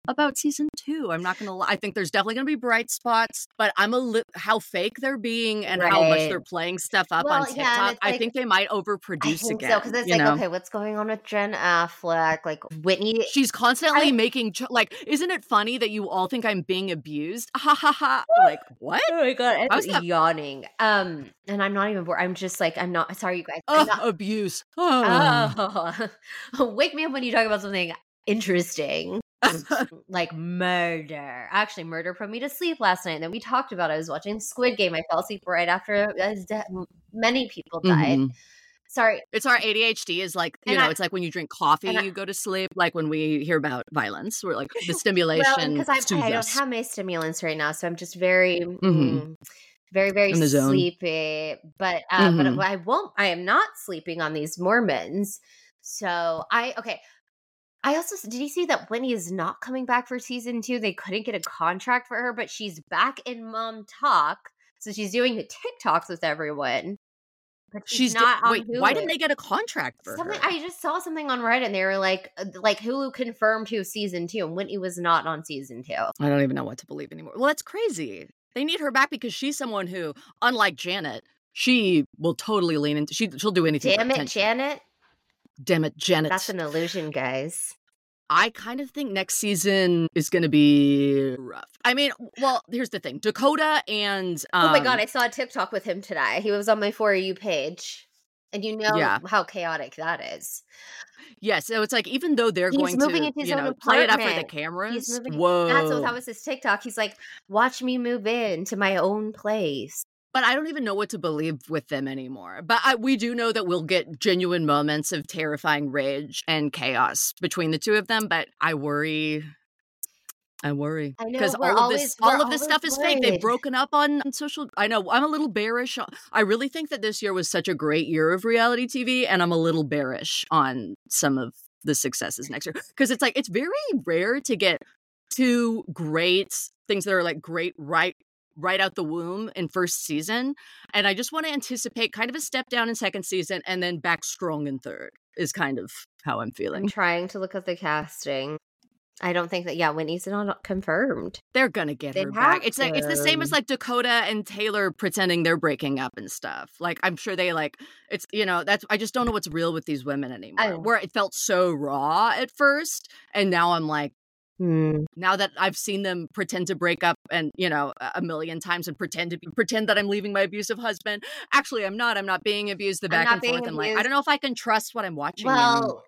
about season two. I'm not going to lie. I think there's definitely going to be bright spots, but I'm a li- how fake they're being and how much Right. they're playing stuff up Well, on yeah, and TikTok. it's I like think they might I overproduce think so again. because it's You like, know, okay, what's going on with Jen Affleck? Like Whitney, she's constantly I making ch- like, isn't it funny that you all think I'm being abused? Ha ha ha! Like what? oh my god, How's I'm that? yawning. Um, and I'm not even bored. I'm just like, I'm not sorry, you guys. I'm Ugh, not. abuse. Oh. Oh, wake me up when you talk about something interesting. Like murder. Actually, murder put me to sleep last night. And then we talked about it. I was watching Squid Game. I fell asleep right after uh, de- many people died. Mhm. Sorry. It's our A D H D is like, you And know, I- it's like when you drink coffee, and I- you go to sleep. Like when we hear about violence, we're like, the Well, stimulation because I, soothes I don't us. have my stimulants right now, so I'm just very, Mhm. mm, very, very In the zone. sleepy. But, uh, Mhm. but I won't. I am not sleeping on these Mormons. So I okay. I also did you see that Winnie is not coming back for season two? They couldn't get a contract for her, but she's back in Mom Talk, so she's doing the TikToks with everyone. But she's, She's di- not on wait, why Hulu. didn't they get a contract for Something her? I just saw something on Reddit, and they were like, uh, like Hulu confirmed who season two, and Whitney was not on season two. I don't even know what to believe anymore. Well, that's crazy. They need her back because she's someone who, unlike Janet, she will totally lean into. She she'll do anything. Damn for it, attention. Janet! Damn it, Janet. That's an illusion, guys. I kind of think next season is going to be rough. I mean, well, here's the thing: Dakota and um, oh my god, I saw a TikTok with him today. He was on my For You page, and you know Yeah. how chaotic that is. yeah. So it's like even though they're He's going moving to, into his you own know, play it up for the apartment. cameras. He's moving. Whoa. That's what that was his TikTok. He's like, "Watch me move in to my own place." But I don't even know what to believe with them anymore. But I, we do know that we'll get genuine moments of terrifying rage and chaos between the two of them. But I worry. I worry I know, because we're all of always- this, all we're of this always stuff is fake. They've worried. broken up on, on social. I know. I'm a little bearish. I really think that this year was such a great year of reality T V, and I'm a little bearish on some of the successes next year because it's like it's very rare to get two great things that are like great right right out the womb in first season. And I just want to anticipate kind of a step down in second season and then back strong in third is kind of how I'm feeling. I'm trying to look at the casting. I don't think that. Yeah, Whitney's not confirmed. They're gonna get They her back. have It's like it's the same as to. like Dakota and Taylor pretending they're breaking up and stuff. Like I'm sure they like it's you know that's I just don't know what's real with these women anymore. I- Where it felt so raw at first, and now I'm like. Hmm. Now that I've seen them pretend to break up and, you know, a million times and pretend to be, pretend that I'm leaving my abusive husband. Actually, I'm not. I'm not being abused. The I'm back not and being forth. I'm like, I abused. don't know if I can trust what I'm watching Well, anymore.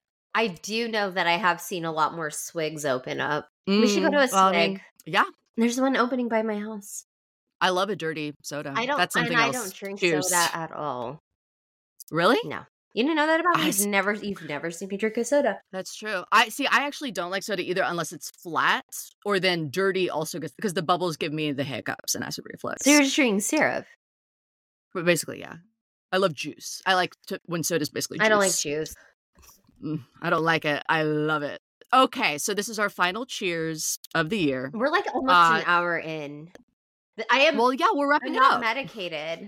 I do know that I have seen a lot more swigs open up. We should go to a Mm, well, I swig. mean, yeah, There's one opening by my house. I love a dirty soda. I don't. That's something and else. I don't drink Cheers. soda at all. Really? No, you didn't know that about me. I You've s- never, you've never seen me drink a soda. That's true. I see. I actually don't like soda either, unless it's flat or then dirty. Also, gets because the bubbles give me the hiccups and acid reflux. So you're just drinking syrup. But basically, yeah. I love juice. I like to, when soda's basically juice. I don't like juice. Mm, I don't like it. I love it. Okay, so this is our final cheers of the year. We're like almost Uh, an hour in. I am. Well, yeah, we're wrapping I'm it not up. medicated.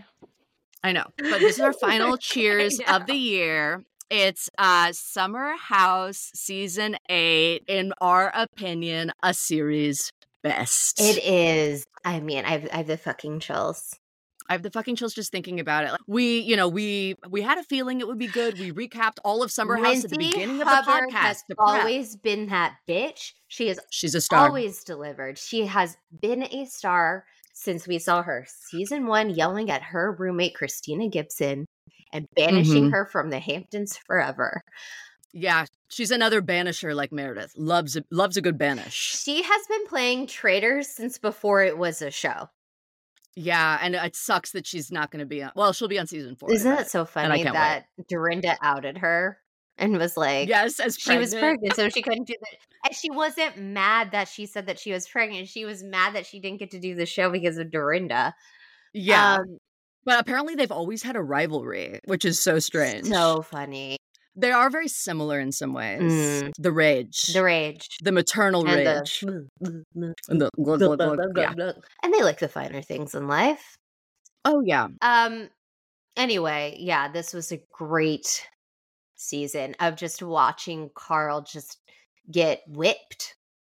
I know, but this is our final cheers I of the year. It's uh Summer House season eight, in our opinion, a series best. It is. I mean, I have, I have the fucking chills. I have the fucking chills just thinking about it. Like, we, you know, we we had a feeling it would be good. We recapped all of Summer House at the Lindsay beginning of the Hubbard podcast. has to prep. always been that bitch. She has She's a star. always delivered. She has been a star since we saw her season one yelling at her roommate Christina Gibson and banishing Mhm. her from the Hamptons forever. Yeah, she's another banisher like Meredith. Loves a, loves a good banish. She has been playing traitors since before it was a show. Yeah, and it sucks that she's not going to be on. Well, she'll be on season four. I Isn't bet. it so I funny can't that Dorinda outed her and was like, Yes, as she was pregnant. pregnant, so she couldn't do that. And she wasn't mad that she said that she was pregnant. She was mad that she didn't get to do the show because of Dorinda. Yeah, Um, but apparently they've always had a rivalry, which is so strange. so funny. They are very similar in some ways. Mm. The rage, The rage. the maternal And rage, the, and the glug, glug, glug. Yeah. and they like the finer things in life. Oh yeah, Um. Anyway, yeah, this was a great season of just watching Carl just get whipped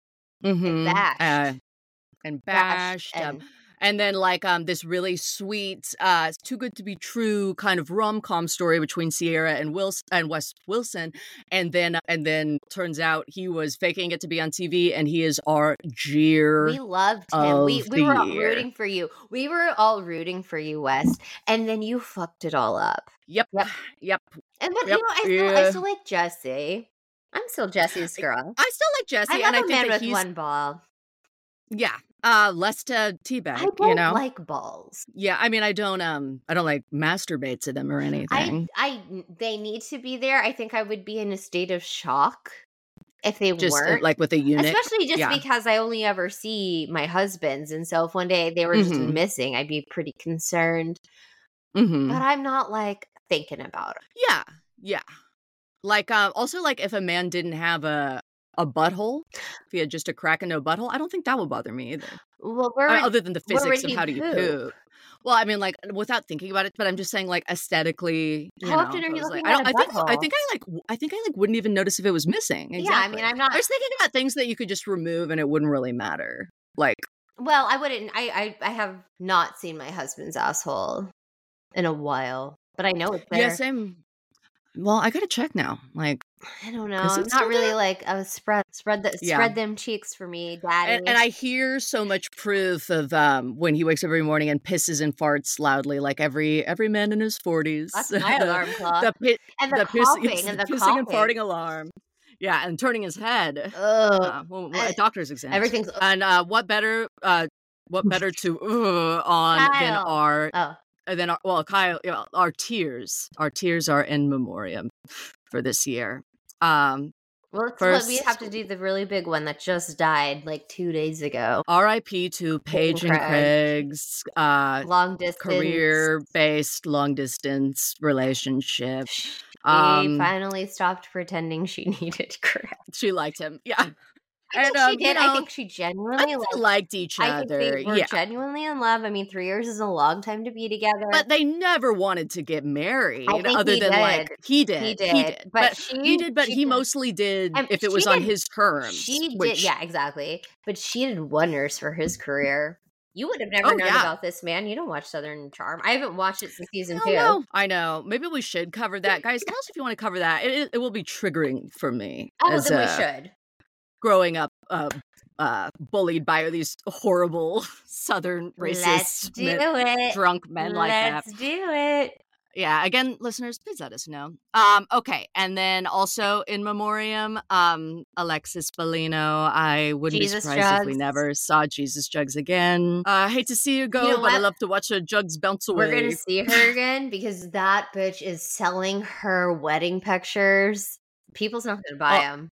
Mm-hmm. bashed. Uh, and Bashed bashed. Um, and and then like um this really sweet, uh, it's too good to be true kind of rom-com story between Sierra and Wilson and Wes Wilson, and then and then turns out he was faking it to be on T V, and he is our jeer we loved him. of We we the were all year. rooting for you. We were all rooting for you, Wes. And then you fucked it all up. Yep, Yep. yep, And but yep. you know, I still I Yeah. still like Jesse. I'm still Jesse's girl. I still like Jesse, I love and I a think man that with he's one ball. yeah, uh, less to teabag. I You don't know, like balls. yeah. I mean, I don't um, I don't like masturbate to them or I anything. I they need to be there. I think I would be in a state of shock if they Just uh, weren't. like with a unit. Especially just Yeah. because I only ever see my husbands, and so if one day they were just Mhm. missing, I'd be pretty concerned. Mm-hmm. But I'm not like thinking about it. Yeah, yeah. Like, uh, also, like, if a man didn't have a a butthole, if he had just a crack and no butthole, I don't think that would bother me either. Well, where I- would, other than the where physics would of he how do you poop? poop. Well, I mean, like, without thinking about it, but I'm just saying, like, aesthetically. You How know, often if are I you was looking like, I at don't. a I think. I butthole? think I like. w- I think I like wouldn't even notice if it was missing. Exactly. Yeah, I mean, I'm not. I was thinking about things that you could just remove and it wouldn't really matter. Like, Well, I wouldn't. I, I I have not seen my husband's asshole in a while, but I know it's there. yeah, same. Well, I gotta check now. Like, I don't know. is it I'm still not really there? like I was spread spread the Yeah. spread them cheeks for me, daddy. And, and I hear so much proof of um, when he wakes up every morning and pisses and farts loudly, like every every man in his forties. That's my the, alarm clock. the, pi- and the, the, piss- coughing yes, and the the pissing and coughing. farting alarm. Yeah, and turning his head. Ugh. Uh, well, well, a Uh, doctor's exam. everything's And uh, what better, uh, what better to uh, on than Kyle. our Oh, uh, than our well, Kyle, you know, our tears. Our tears are in memoriam for this year. Um, well, it's what we First- have to do the really big one that just died like two days ago. R I P to Paige and Craig. Craig's uh, Long distance career-based long-distance relationship. She Um, finally stopped pretending she needed Craig. She liked him, yeah. I think And, um, she you did. I know, think she I genuinely think they liked. liked each I think other, they were yeah. genuinely in love. I mean, three years is a long time to be together. But they never wanted to get married, I think other he than like did. he did. He did. But she- he did. But she he did. mostly did And if it she was on did- his terms. she which, did, yeah, exactly. But she did wonders for his career. You would have never Oh, known yeah. about this man. You don't watch Southern Charm. I haven't watched it since season I two. don't know. I know. Maybe we should cover that, guys. Tell us if you want to cover that. It, it, it will be triggering for me. Oh, as, then we uh, should. growing up uh, uh, bullied by these horrible Southern racist Let's do men- it. drunk men like that. Let's do it. Yeah, again, listeners, please let us know. Um, okay, and then also in memoriam, um, Alexis Bellino. I wouldn't Jesus be surprised if we Jugs. never saw Jesus Jugs again. Uh, I hate to see you go, You know but I what? love to watch her Jugs bounce away. We're gonna see her again because that bitch is selling her wedding pictures. People's not gonna buy Oh, them.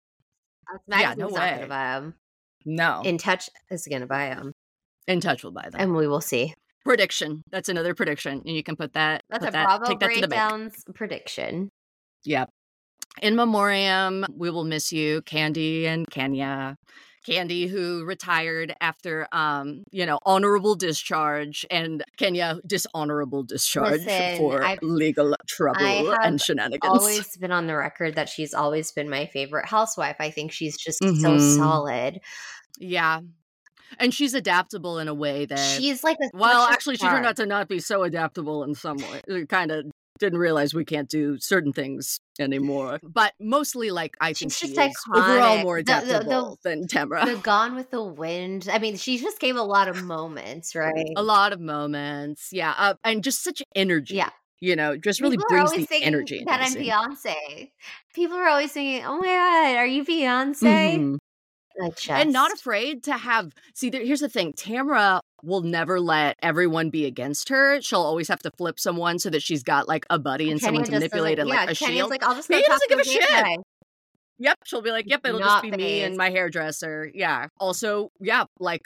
yeah, no not way. gonna buy them. No, in, In Touch is gonna buy them, touch will buy them. and we will see. Prediction. That's another prediction, and you can put that. That's put a that, Bravo take that to the bank. Breakdowns prediction. Yep. In memoriam, we will miss you, Candy and Kenya. Candy, who retired after, um, you know, honorable discharge, and Kenya, dishonorable discharge Listen, for I've- legal trouble I have and shenanigans. Always been on the record that she's always been my favorite housewife. I think she's just so Mhm. solid. Yeah. And she's adaptable in a way that, She's like a well, such a actually, she turned star. out to not be so adaptable in some way. We kind of didn't realize we can't do certain things anymore. But mostly, like, I think She's she just is overall iconic. more The- the- the- adaptable than Tamra. The Gone with the Wind. I mean, she just gave a lot of moments, right? A lot of moments, yeah, uh, and just such energy. Yeah. You know, just really People are brings always the thinking energy into that the I'm scene. Beyonce. People are always thinking, "Oh my god, are you Beyonce?" Mhm. I just And not afraid to have. See, there, here's the thing: Tamra will never let everyone be against her. She'll always have to flip someone so that she's got like a buddy and Kenya someone to just manipulate doesn't- and like yeah, a Kenya's shield. like, I'll just go He talk doesn't to give a the gay shit. guy. Yep, she'll be like, "Yep, it'll Not just be me and phased. my hairdresser." Yeah. Also, yeah, like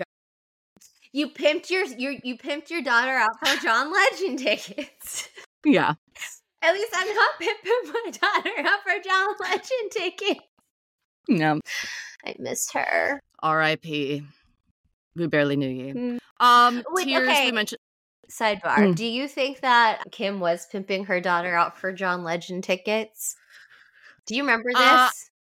You pimped your, your you pimped your daughter out for John Legend tickets. yeah, At least I'm not pimping my daughter out for John Legend tickets. yeah. I miss her. R I P We barely knew you. Mm. Um, Wait, tears. okay. We mentioned. Sidebar. Mm. Do you think that Kim was pimping her daughter out for John Legend tickets? Do you remember this? Uh,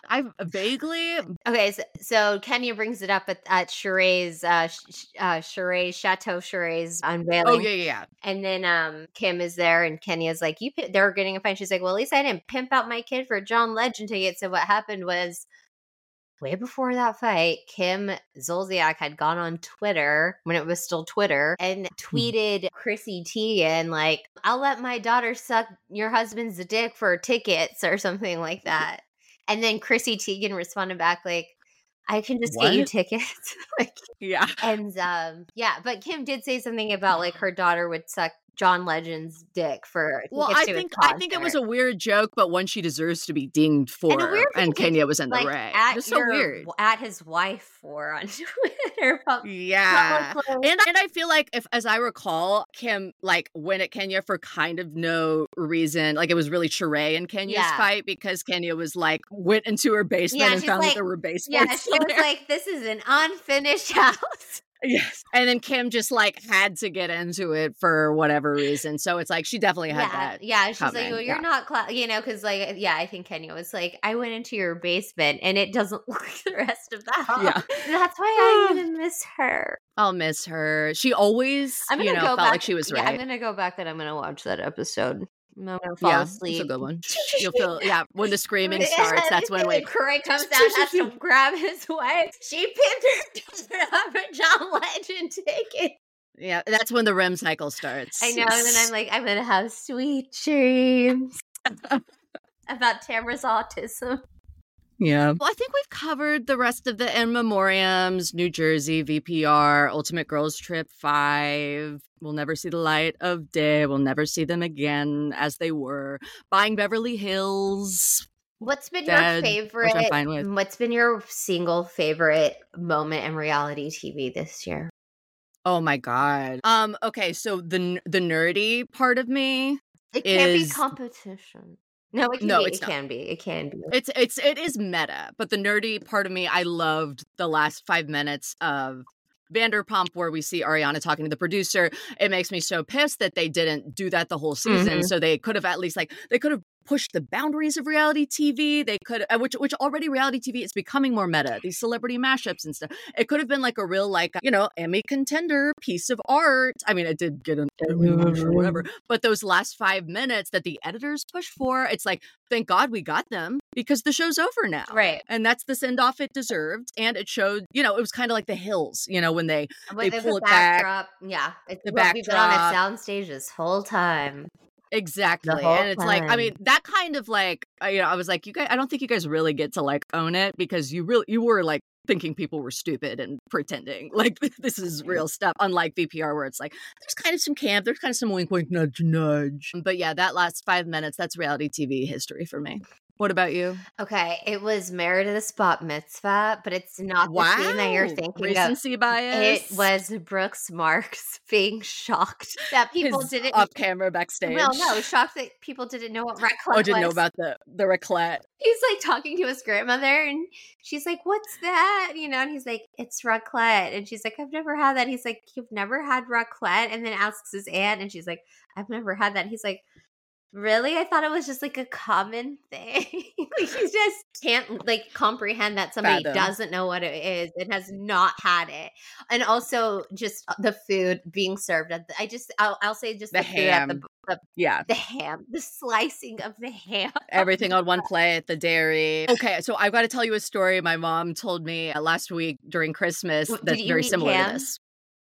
I vaguely. Okay, so, so Kenya brings it up at, at Sheree's, uh, sh- uh, Sheree, Chateau Sheree's unveiling. Oh, yeah, yeah, yeah. And then um, Kim is there, and Kenya's like, "You, pi-" they're getting a fight." She's like, "Well, at least I didn't pimp out my kid for a John Legend ticket." So what happened was, way before that fight, Kim Zolciak had gone on Twitter when it was still Twitter and tweeted Chrissy Teigen like, "I'll let my daughter suck your husband's dick for tickets," or something like that. And then Chrissy Teigen responded back like, "I can just get you What? tickets." Like, Yeah. and um, yeah, but Kim did say something about like her daughter would suck John Legend's dick for Well, tickets I to his think I think it was concert. a weird joke, but one she deserves to be dinged for. And a weird thing And to, Kenya was in the like, ring. at It's so your- weird. at his wife for on Twitter. Pub- Yeah. publicly. And and I feel like if as I recall, Kim like went at Kenya for kind of no reason. Like it was really Sheree and Kenya's Yeah. fight because Kenya was like went into her basement Yeah, and she's found like- that there were basements. Yeah, she was there. like, "This is an unfinished house." Yes. And then Kim just like had to get into it for whatever reason. So it's like she definitely had Yeah, that. yeah. She's like, coming, "Well, you're yeah. not, cla-, you know," because like, yeah, I think Kenya was like, "I went into your basement and it doesn't look like the rest of the house." Yeah. That's why I'm gonna miss her. I'll miss her. She always, I'm gonna you know, go felt back. like she was yeah, right. I'm gonna go back and I'm gonna watch that episode. I'm gonna fall yeah, asleep. it's a good one. You'll feel, yeah, when the screaming starts, that's when we. Craig comes out, has to grab his wife. She pinned her up a John Legend ticket. Yeah, that's when the R E M cycle starts. I know, and then I'm like, I'm gonna have sweet dreams about Tamara's autism. Yeah. Well, I think we've covered the rest of the In Memoriams, New Jersey, V P R, Ultimate Girls Trip five. We'll never see the light of day. We'll never see them again as they were. Buying Beverly Hills. What's been Dead, your which favorite? I'm fine with. What's been your single favorite moment in reality T V this year? Oh my God. Um, okay, so the the nerdy part of me, It can't is- be competition. No, it can No, be. it's It not. can be. It can be. It's it's it is meta, but the nerdy part of me, I loved the last five minutes of Vanderpump where we see Ariana talking to the producer. It makes me so pissed that they didn't do that the whole season. Mhm. So they could have at least like they could have pushed the boundaries of reality T V. They could, uh, which which already reality T V is becoming more meta. These celebrity mashups and stuff. It could have been like a real like you know Emmy contender piece of art. I mean, it did get an Emmy or whatever. But those last five minutes that the editors pushed for, it's like thank God we got them because the show's over now. Right. And that's the send off it deserved. And it showed, you know, it was kind of like The Hills, you know, when they But They there's pull a it back. backdrop. Yeah. It's The what we've been on a backdrop. soundstage this whole time. exactly. whole And it's like, I time. mean, that kind of like, I- you know, I was like, you guys, I don't think you guys really get to like own it because you really, you were like thinking people were stupid and pretending like this is real stuff. Unlike V P R where it's like, there's kind of some camp, there's kind of some wink, wink, nudge, nudge. But yeah, that last five minutes, that's reality T V history for me. What about you? Okay. It was Married to the Spot Mitzvah, but it's not the Wow. scene that you're thinking of. Recency bias. It was Brooks Marks being shocked that people His didn't. off camera backstage. Well, no, shocked that people didn't know what raclette Oh, didn't know was. about the the raclette. He's like talking to his grandmother, and she's like, "What's that?" You know, and he's like, "It's raclette," and she's like, "I've never had that." He's like, "You've never had raclette?" And then asks his aunt, and she's like, "I've never had that." He's like, "Really? I thought it was just like a common thing." Like, he just can't like comprehend that somebody Fathom. doesn't know what it is and has not had it. And also just the food being served at the, I just I'll, I'll say just the, The food at the, ham. the Yeah. the ham, the slicing of the ham. Everything on one plate, the dairy. Okay, so I've got to tell you a story my mom told me uh, last week during Christmas W- did that's you very eat similar ham? to this.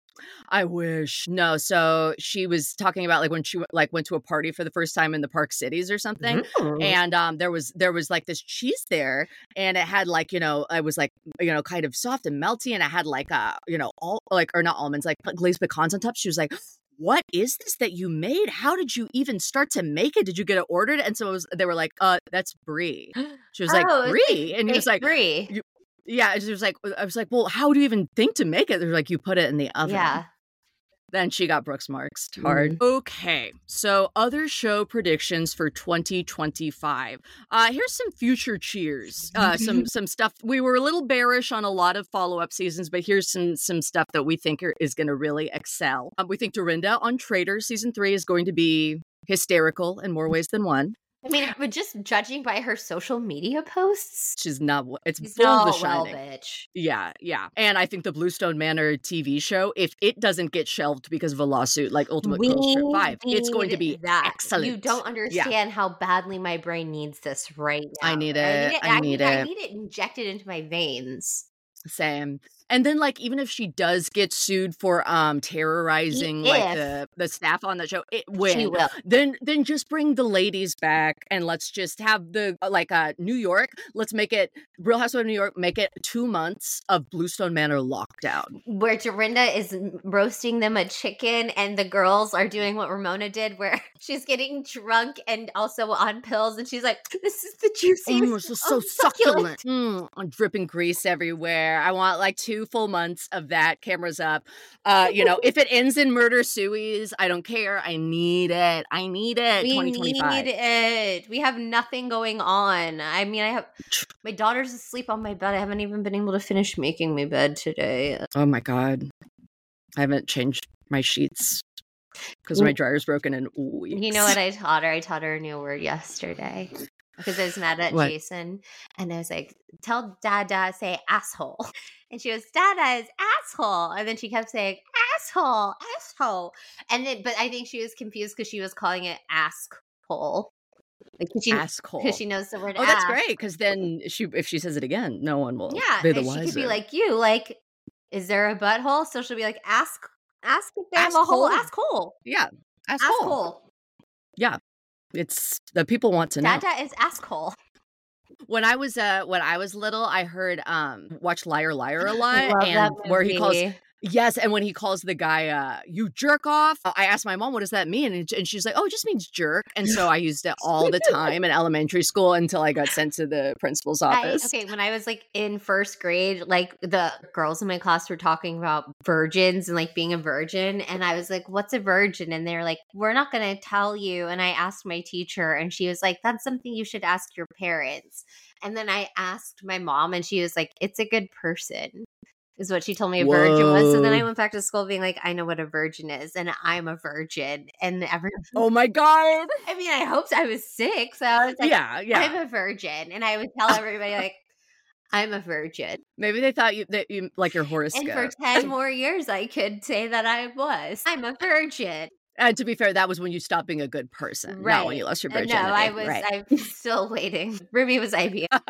I wish. No, so she was talking about like when she like went to a party for the first time in the Park Cities or something. Mm. And um, there was there was like this cheese there, and it had like you know it was like you know kind of soft and melty, and it had like uh you know all like or not almonds like glazed pecans on top. She was like, "What is this that you made? How did you even start to make it? Did you get it ordered?" And so it was, they were like, "Uh, that's brie." She was like, Oh, it's "Brie," and he was It's like, brie. "Yeah." And she was like, "I was like, well, how do you even think to make it?" They're like, "You put it in the oven." Yeah. Then she got Brooks Marks hard. Mm-hmm. Okay, so other show predictions for twenty twenty-five. Uh, here's some future cheers. Uh, some some stuff. We were a little bearish on a lot of follow-up seasons, but here's some some stuff that we think are, is going to really excel. Um, we think Dorinda on Traitors season three is going to be hysterical in more ways than one. I mean, but just judging by her social media posts, She's not. It's she's full no of The well Shining. bitch. Yeah, yeah. And I think the Bluestone Manor T V show, if it doesn't get shelved because of a lawsuit like Ultimate Girls Trip We five, it's going to need be that. excellent. You don't Yeah, understand how badly my brain needs this right now. I need I need it. it. I I need need, I it. need it injected into my veins. Same. And then, like, even if she does get sued for um terrorizing like If the the staff on the show, it she when will. then then just bring the ladies back and let's just have the uh, like uh New York. Let's make it Real Housewives of New York. Make it two months of Bluestone Manor lockdown. Where Dorinda is m- roasting them a chicken and the girls are doing what Ramona did, where she's getting drunk and also on pills, and she's like, this is the juiciest. Mm, this is so oh, succulent. Mm, dripping grease everywhere. I want like two full months of that. Cameras up. Uh, you know, if it ends in murder sueys, I don't care. I need it. I need it. We twenty need twenty-five. it. We have nothing going on. I mean, I have my daughter's asleep on my bed. I haven't even been able to finish making my bed today. Oh my god. I haven't changed my sheets because my dryer's broken in weeks. You know what I taught her? I taught her a new word yesterday because I was mad at What? Jason, and I was like, "Tell Dada say asshole," and she goes, "Dada is asshole," and then she kept saying asshole, asshole, and then but I think she was confused because she was calling it asshole, like 'cause she Asshole. because she knows the word. Oh, that's ass. great. Because then she, if she says it again, no one will. Yeah, be the and she wiser. could be like you, like, is there a butthole? So she'll be like, ask, ask if there's a hole, Asshole. ask hole, yeah, ask asshole. hole. Yeah, it's the people want to know. Dada is ask hole. When I was uh when I was little, I heard um watch Liar Liar a I lot, love and that where he calls movie. yes, and when he calls the guy uh you jerk off, I asked my mom what does that mean, and, and she's like, oh, it just means jerk, and so I used it all the time in elementary school until I got sent to the principal's I, office. okay, when I was like in first grade, like the girls in my class were talking about virgins and like being a virgin. And I was like, what's a virgin? And they're like, we're not going to tell you. And I asked my teacher, and she was like, that's something you should ask your parents. And then I asked my mom, and she was like, it's a good person, is what she told me a virgin was. So then I Whoa. went back to school being like, I know what a virgin is, and I'm a virgin. And everyone, Oh my god. I mean, I hoped I was six. So I was like, Yeah, yeah. I'm a virgin. And I would tell everybody, like, I'm a virgin. Maybe they thought you that you like your horoscope. And for ten more years, I could say that I was. I'm a virgin. And to be fair, that was when you stopped being a good person, Right. not when you lost your Uh, virginity. No, I was, Right. I'm still waiting. Ruby was I B M.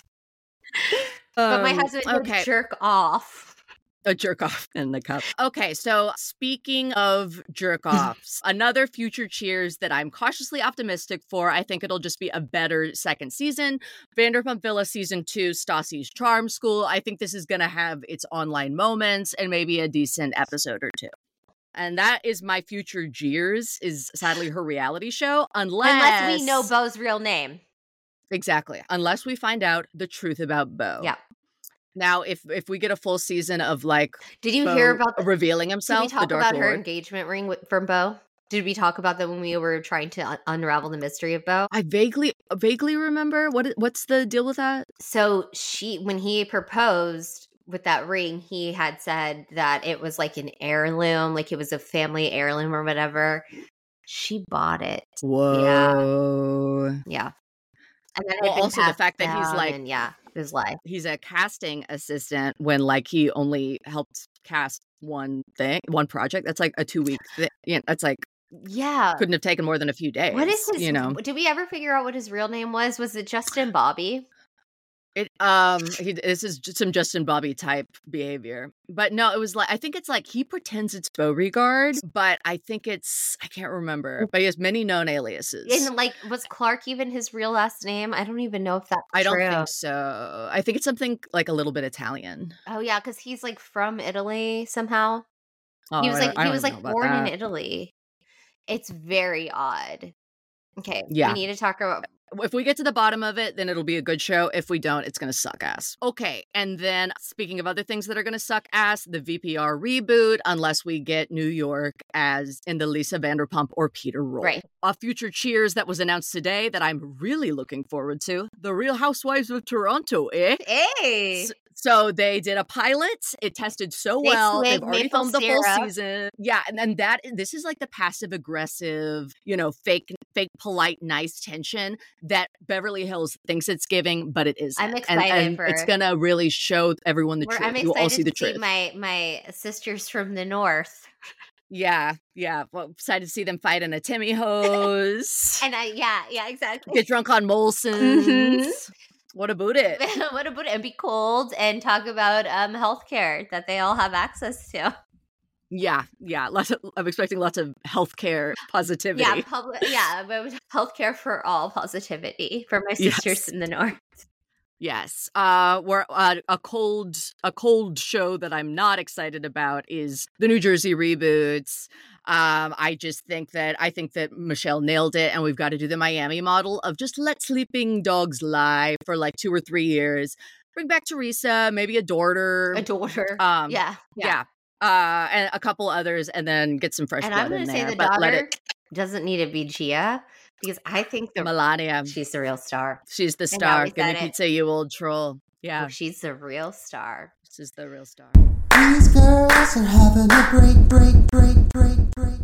But my Um, husband would okay. jerk off. A jerk off in the cup. Okay, so speaking of jerk offs, another future Cheers that I'm cautiously optimistic for. I think it'll just be a better second season. Vanderpump Villa season two, Stassi's Charm School. I think this is going to have its online moments and maybe a decent episode or two. And that is my future Cheers, is sadly her reality show. Unless, Unless we know Beau's real name. Exactly. Unless we find out the truth about Beau. Yeah. Now, if if we get a full season of like Did you Beau hear about the, revealing Did we himself, the talk Dark about her Lord, engagement ring with, from Beau? Did we talk about that when we were trying to un- unravel the mystery of Beau? I vaguely vaguely remember what i- what's the deal with that? So she, when he proposed with that ring, he had said that it was like an heirloom, like it was a family heirloom or whatever. She bought it. Whoa. Yeah. And then it Well, had been also the passed fact that he's down, like- and yeah, his life. He's a casting assistant when like he only helped cast one thing, one project. That's like a two week thing. Yeah, that's like Yeah. couldn't have taken more than a few days. What is his, You know, did we ever figure out what his real name was? Was it Justin Bobby? it um he, this is just some Justin Bobby type behavior, but no, it was like I think it's like he pretends it's Beauregard, but I think it's I can't remember. But he has many known aliases. And like, was Clark even his real last name? I don't even know if that's I don't true. think so. I think it's something like a little bit Italian. Oh yeah, because he's like from Italy somehow. Oh, he was I like don't- I he don't was even know like about born that. in Italy. It's very odd. Okay, Yeah. we need to talk about. If we get to the bottom of it, then it'll be a good show. If we don't, it's going to suck ass. Okay. And then speaking of other things that are going to suck ass, the V P R reboot, unless we get New York as in the Lisa Vanderpump or Peter role. Right. A future Cheers that was announced today that I'm really looking forward to. The Real Housewives of Toronto, eh? Hey, S- So they did a pilot. It tested so They well. They've swig already maple filmed the full syrup. season. Yeah, and then that this is like the passive aggressive, you know, fake, fake, polite, nice tension that Beverly Hills thinks it's giving, but it isn't. I'm excited and, and for. it's gonna really show everyone the We're- truth. I'm You will all see excited the to see truth. my my sisters from the north. Yeah, yeah. Well, excited to see them fight in a Timmy hose. And I, yeah, yeah, exactly. Get drunk on Molson's. Mhm. What about it? What about it? And be cold and talk about um healthcare that they all have access to. Yeah, yeah. Lots of, I'm expecting lots of healthcare positivity. Yeah, public. Yeah, but healthcare for all positivity for my sisters Yes. in the north. Yes. Uh, we're uh, a cold, a cold show that I'm not excited about is the New Jersey reboots. Um, I just think that I think that Michelle nailed it, and we've got to do the Miami model of just let sleeping dogs lie for like two or three years. Bring back Teresa, maybe a daughter, A daughter. Um, yeah, yeah, uh, and a couple others, and then get some fresh And blood I'm going in to say there. the But let daughter it, doesn't need to be Gia because I think the Melania, she's the real star. she's the I know, star. we Give me said it. pizza, you old troll. Yeah, Oh, she's the real star. this is the real star. These girls are having a break, break, break, break, break.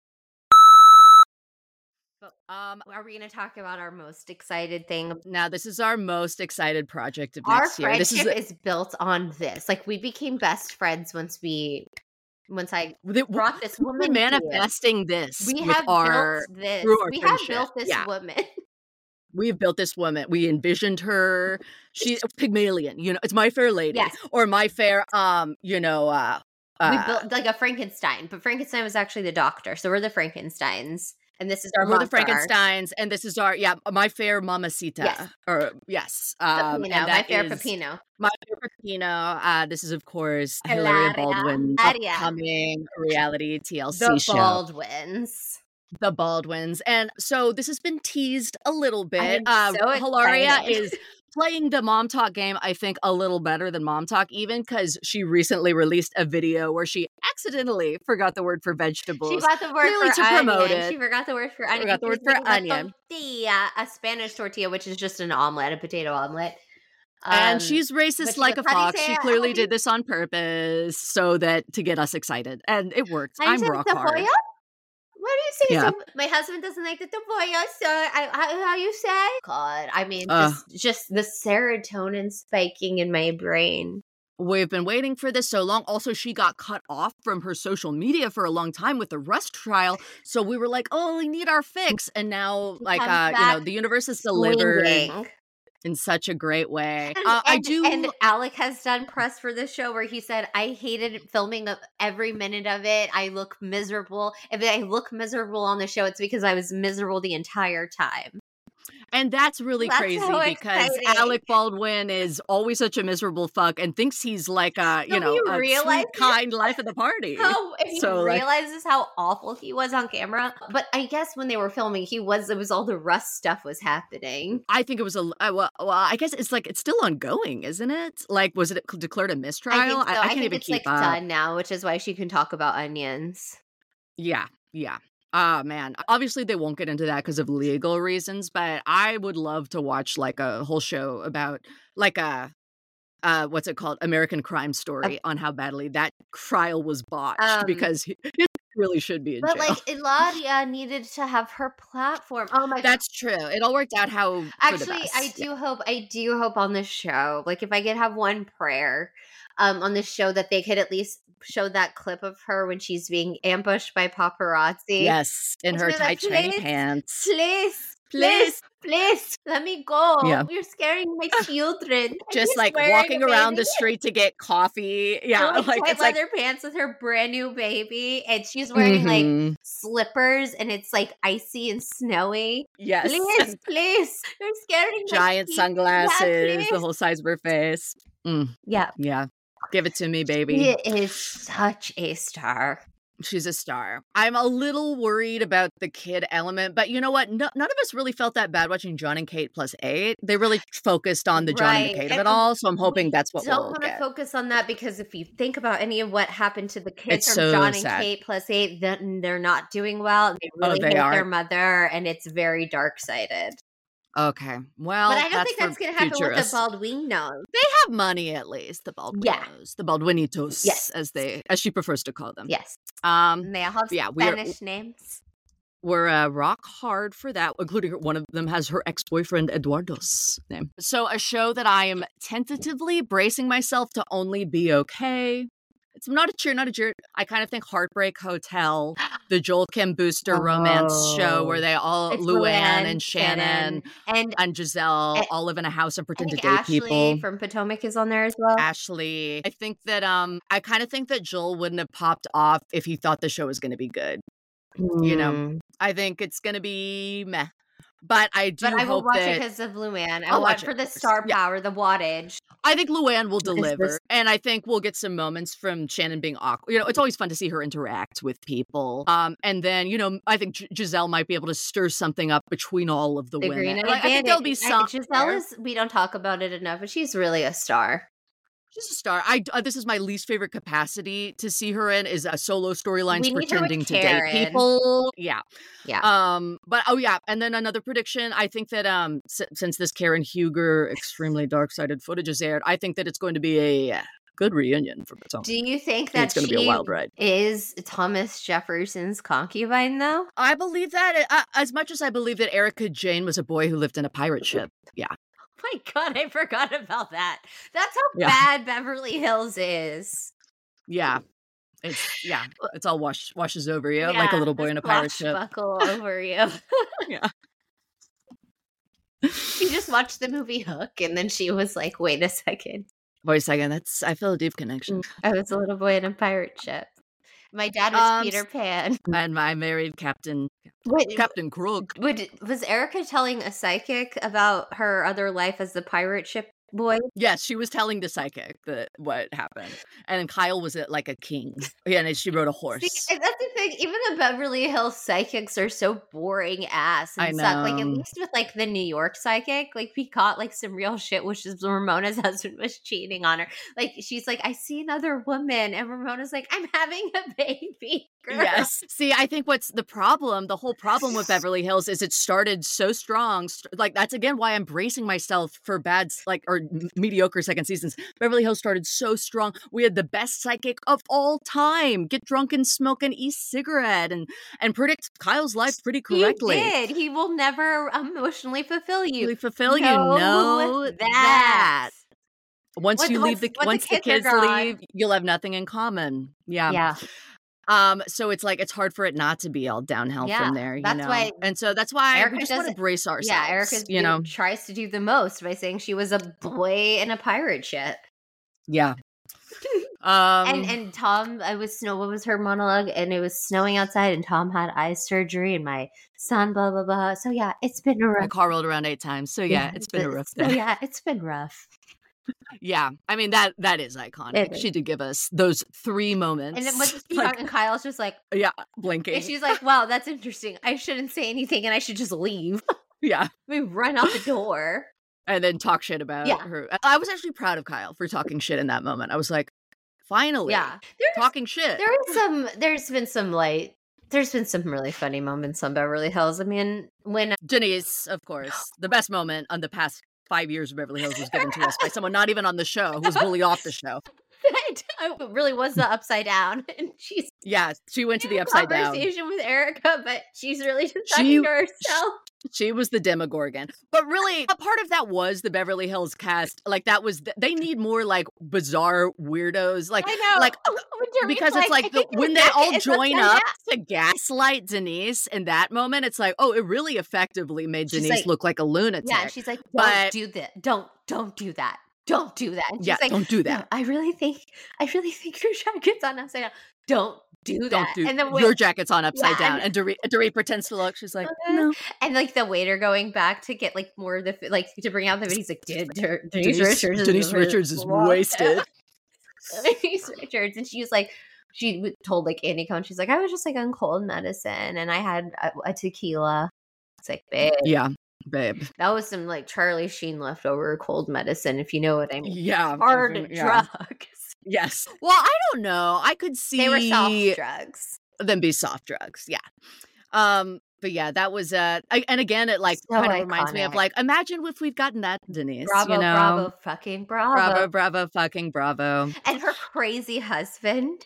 Um, are we going to talk about our most excited thing? Now, this is our most excited project of Our next year. This friendship is is built on this. Like we became best friends once we, once I the, brought this we're woman. to you. manifesting this. We with have our, built this. through our We have friendship. built this Yeah. woman. We've built this woman. We envisioned her. She's Pygmalion. You know, it's My Fair Lady, Yes. or My Fair. Um, you know, uh, We uh, built like a Frankenstein, but Frankenstein was actually the doctor. So we're the Frankensteins. And this is our we're the monster. Frankensteins, and this is our yeah, My Fair Mamacita. Yes. Or yes, um, Pepino, and my that fair is Pepino. My Fair Pepino. Uh, this is of course Hilaria Hilaria. Baldwin's Hilaria. upcoming reality T L C The show. Baldwins. The Baldwins. And so this has been teased a little bit. I'm Uh, so Hilaria excited. is playing the Mom Talk game, I think, a little better than Mom Talk, even because she recently released a video where she accidentally forgot the word for vegetables. She forgot the word Clearly for to onion. promote it. She forgot the word for onion. Forgot the She word was for making a onion. tortilla, a Spanish tortilla, which is just an omelet, a potato omelet. And Um, she's but racist she like goes, a "How do you fox. say She it? How clearly do you-" did this on purpose so that to get us excited. And it worked. How do you I'm say rock the hard. boya? What do you say? Yeah. So my husband doesn't like the toboya, so I, how, how you say? God, I mean, Uh. just just the serotonin spiking in my brain. We've been waiting for this so long. Also, she got cut off from her social media for a long time with the Rust trial. So we were like, oh, we need our fix. And now, like, comes uh, you know, back the universe has delivered Swinging. in such a great way. And, Uh, I and- do. and Alec has done press for this show where he said, I hated filming of every minute of it. I look miserable. If I look miserable on the show, it's because I was miserable the entire time. And that's really That's crazy so because exciting. Alec Baldwin is always such a miserable fuck and thinks he's like a, you So know, he a realized sweet, kind life of the party. How if he So, like- realizes how awful he was on camera. But I guess when they were filming, he was it was all the Rust stuff was happening. I think it was a, uh, well, well, I guess it's like, it's still ongoing, isn't it? Like, was it declared a mistrial? I think so. I, can't think even it's keep like up. done now, which is why she can talk about onions. Yeah, yeah. Ah, man. Obviously, they won't get into that because of legal reasons, but I would love to watch like a whole show about like a, uh, what's it called? American Crime Story on how badly that trial was botched Um, because he, he really should be in But jail. like Ilaria needed to have her platform. Oh my god. That's true. It all worked out how for the Actually, best. I do hope I do hope on this show, like if I could have one prayer um on this show that they could at least show that clip of her when she's being ambushed by paparazzi. Yes, in It's her been like, tight shiny please, pants. Please, please, please, let me go. Yeah. You're scaring my children. And Just he's like wearing walking a around the baby. street to get coffee. Yeah, And, like, like tight it's like leather pants with her brand new baby, and she's wearing like Mhm. slippers, and it's like icy and snowy. yes, Please, please, you're scaring my giant kids. sunglasses, Yeah, the please. whole size of her face. Mm, Yeah, yeah, give it to me, baby. she is such a star. She's a star. I'm a little worried about the kid element, but you know what? No, none of us really felt that bad watching John and Kate plus eight. They really focused on the John and Right. the Kate of And it all, so I'm hoping we that's what don't we'll want to get. focus on that because if you think about any of what happened to the kids It's from so John sad. and Kate plus eight, then they're not doing well. They Oh, really they hate are. their mother, and it's very dark sided. Okay. Well, but I don't that's think that's for going to happen with futurists. the Balduinos. They have money at least, the Balduinos, Yeah. the Balduinitos, Yes. as they as she prefers to call them. Yes. Um, And they all have yeah, we are- Spanish names. We're uh, rock hard for that, including her, one of them has her ex-boyfriend Eduardo's name. So a show that I am tentatively bracing myself to only be okay. It's not a cheer, not a jeer. I kind of think Heartbreak Hotel, the Joel Kim Booster romance show where they all, It's Luann Luann, and Shannon, and and Giselle and- all live in a house and I pretend to think date Ashley people. from Potomac is on there as well. Ashley. I think that um I kind of think that Joel wouldn't have popped off if he thought the show was going to be good. You know, Mm. I think it's going to be meh. But I do But I will hope watch that it because of Luann. I I'll will watch watch it, for of the course. star Yeah. power, the wattage. I think Luann will deliver. this- And I think we'll get some moments from Shannon being awkward. You know, it's always fun to see her interact with people. Um, and then, you know, I think G- Giselle might be able to stir something up between all of the, The women. Green Like, I think there'll be some. Giselle there. is. We don't talk about it enough, but she's really a star. She's a star. I uh, this is my least favorite capacity to see her in is a solo storylines We need her with pretending to date Karen. people. Yeah. Yeah. Um. But oh yeah. And then another prediction. I think that um s- since this Karen Huger extremely dark sided footage is aired, I think that it's going to be a uh, good reunion for Potomac. Do you think I think that it's going to she be a wild ride. is Thomas Jefferson's concubine, though? I believe that uh, as much as I believe that Erica Jane was a boy who lived in a pirate ship. Yeah. My God, I forgot about that. That's how Yeah. bad Beverly Hills is. Yeah. It's yeah. It's all wash washes over you like a little boy in a pirate ship. Buckle over you. Yeah. She just watched the movie Hook, and then she was like, "Wait a second, Wait a second. That's I feel a deep connection. I was a little boy in a pirate ship. My dad was Um, Peter Pan." And I married Captain Wait, Captain Krug. would was Erica telling a psychic about her other life as the pirate ship boy? Yes, she was telling the psychic that what happened, and then Kyle was uh, like a king. Yeah, and she rode a horse. See, and that's the thing. Even the Beverly Hills psychics are so boring ass and I suck. Like at know. least with like the New York psychic, like we caught like some real shit, which is Ramona's husband was cheating on her. Like she's like, I see another woman, and Ramona's like, I'm having a baby. Girl. Yes. See, I think what's the problem, the whole problem with Beverly Hills is it started so strong. st- Like, that's again why I'm bracing myself for bad, s- like, or m- mediocre second seasons. Beverly Hills started so strong. We had the best psychic of all time get drunk and smoke an e-cigarette and, and predict Kyle's life pretty correctly. He did. He will never emotionally fulfill you. Really fulfill you. Know Know that. that. Once What- you leave once- the once once the the kids kids are gone. leave, you'll have nothing in common. Yeah. Yeah. Um, so it's like it's hard for it not to be all downhill Yeah, from there, you that's know. why and so that's why Erica we just want to doesn't- brace ourselves. Yeah, Erica you know. tries to do the most by saying she was a boy in a pirate ship. Yeah. Um and and Tom, I was snow. What was her monologue? And it was snowing outside, and Tom had eye surgery, and my son, blah blah blah. So yeah, it's been a my rough. car rolled around eight times. So yeah, it's been a rough So day. yeah, it's been rough. Yeah. I mean that that is iconic. It is. She did give us those three moments. And then was she like, talking? Kyle's just like, yeah, blinking. and she's like, "Wow, that's interesting. I shouldn't say anything, and I should just leave." yeah. We run out the door. And then talk shit about Yeah. her. I was actually proud of Kyle for talking shit in that moment. I was like, finally. Yeah, there's Talking shit. there is some. There's been some light. There's been some really funny moments on Beverly Hills. I mean, when Denise, of course, the best moment on the past five years of Beverly Hills was given to us by someone not even on the show who was bullied off the show. it really was the upside down, and she's Yeah, she went to the in a upside down. conversation with Erica, but she's really just She- talking to herself. She was the Demogorgon. But really, a part of that was the Beverly Hills cast. Like, that was, they need more, like, bizarre weirdos. Like, I know, like, When Dorit's because it's I like the, think when they Rebecca all is join upside up down. to gaslight Denise in that moment, it's like, oh, it really effectively made She's Denise like- look like a lunatic. Yeah, and she's like, "Don't But- do that. Don't don't do that. Don't do that." And she's Yeah, like, don't do "No, that. I really think I really think your jacket's on upside down. Don't do that." Don't do and then your jacket's on upside Yeah, down. and- And Dorit, Dorit pretends to look. She's like, Uh, no. and like the waiter going back to get like more of the f- like to bring out the he's like "Denise, Denise, Denise, Richards is Denise Richards is wrong." wasted. Denise Richards, and she was like, she w- told like Andy Cohen, she's like, I was just like on cold medicine, and I had a, a tequila. It's like, babe, Yeah, babe. that was some like Charlie Sheen leftover cold medicine, if you know what I mean. Yeah. Hard mhm, yeah. drugs. Yes. Well, I don't know. I could see They were soft drugs. them be soft drugs. Yeah. Um, But yeah, that was uh I, and again it like So kind of reminds me of iconic. like, imagine if we'd gotten that, Denise. Bravo, you know? bravo, fucking bravo. bravo, bravo, fucking bravo. And her crazy husband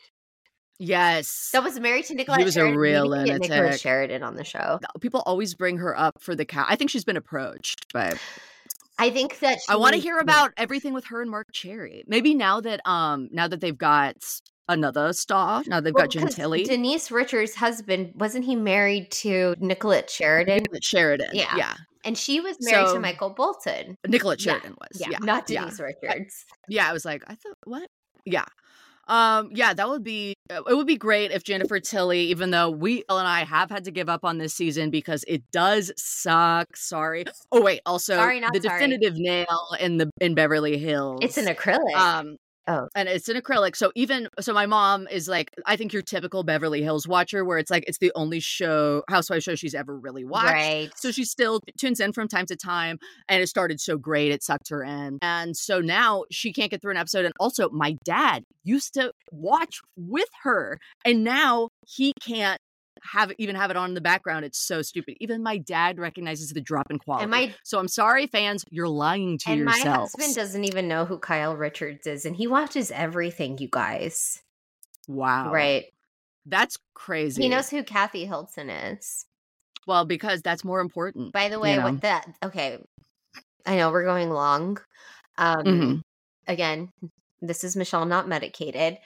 Yes. that was married to Nicolette He was a Sheridan. We real need to get Nicolette lunatic. Sheridan on the show. People always bring her up for the cat. I think she's been approached, but I think that I want to she- hear about everything with her and Mark Cherry. Maybe now that um now that they've got another star, now they've Well, got 'cause Gentilly. Denise Richards' husband, wasn't he married to Nicolette Sheridan? Nicolette Sheridan. Yeah. Yeah. And she was married So- to Michael Bolton. Nicolette Yeah, Sheridan was. Yeah, Yeah. not yeah. Denise Richards. Yeah, I was like, I thought, what? Yeah. Um, yeah, that would be, uh, it would be great if Jennifer Tilly, even though we, Elle and I have had to give up on this season because it does suck. Sorry. Oh, wait, also Sorry, not the sorry. definitive nail in the, in Beverly Hills. It's an acrylic. Um, Oh. and it's an acrylic. So even, so my mom is like, I think your typical Beverly Hills watcher where it's like, it's the only show, housewife show she's ever really watched. Right. So she still tunes in from time to time, and it started so great, it sucked her in. And so now she can't get through an episode. And also, my dad used to watch with her, and now he can't have even have it on in the background. It's so stupid. Even my dad recognizes the drop in quality. And my so I'm sorry, fans, you're lying to and my yourselves. husband doesn't even know who Kyle Richards is, and he watches everything, you guys. Wow, Right. That's crazy. He knows who Kathy Hilton is. Well, because that's more important. By the way, you know? with that, okay, I know we're going long. Um, Mhm. Again, this is Michelle not medicated.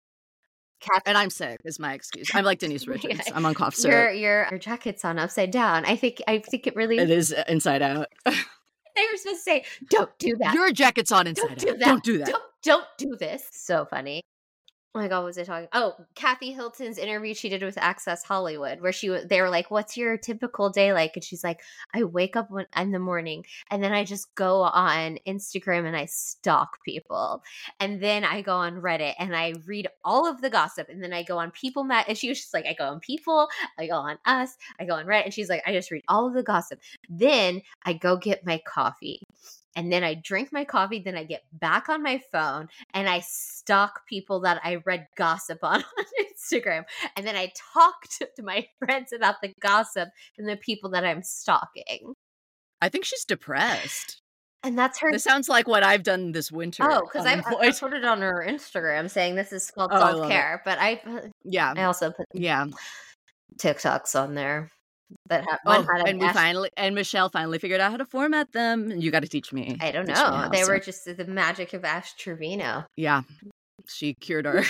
Kathy, And I'm sick is my excuse. I'm like Denise Yeah. Richards. I'm on cough your syrup. your your jacket's on upside down. I think I think it really. It is inside out. They were supposed to say, "Don't do that. Your jacket's on inside Don't do out. that. Don't do that. Don't don't do this." So funny. Oh my God, what was I talking? Oh, Kathy Hilton's interview she did with Access Hollywood, where she wa- they were like, "What's your typical day like?" And she's like, "I wake up when, in the morning, and then I just go on Instagram and I stalk people, and then I go on Reddit and I read all of the gossip, and then I go on People Mag." And she was just like, "I go on People, I go on Us, I go on Reddit," and she's like, "I just read all of the gossip. Then I go get my coffee." And then I drink my coffee, then I get back on my phone and I stalk people that I read gossip on on Instagram. And then I talk to, to my friends about the gossip and the people that I'm stalking. I think she's depressed. And that's her. This sounds like what I've done this winter. Oh, because I, I unemployed. put it on her Instagram saying this is called Oh, I love self care. But I, put- Yeah. I also put Yeah. TikToks on there that have Oh, one had and an we Ash- finally and Michelle finally figured out how to format them. And you got to teach me. I don't Teach me know. how, They so- were just the magic of Ash Trevino. Yeah. She cured our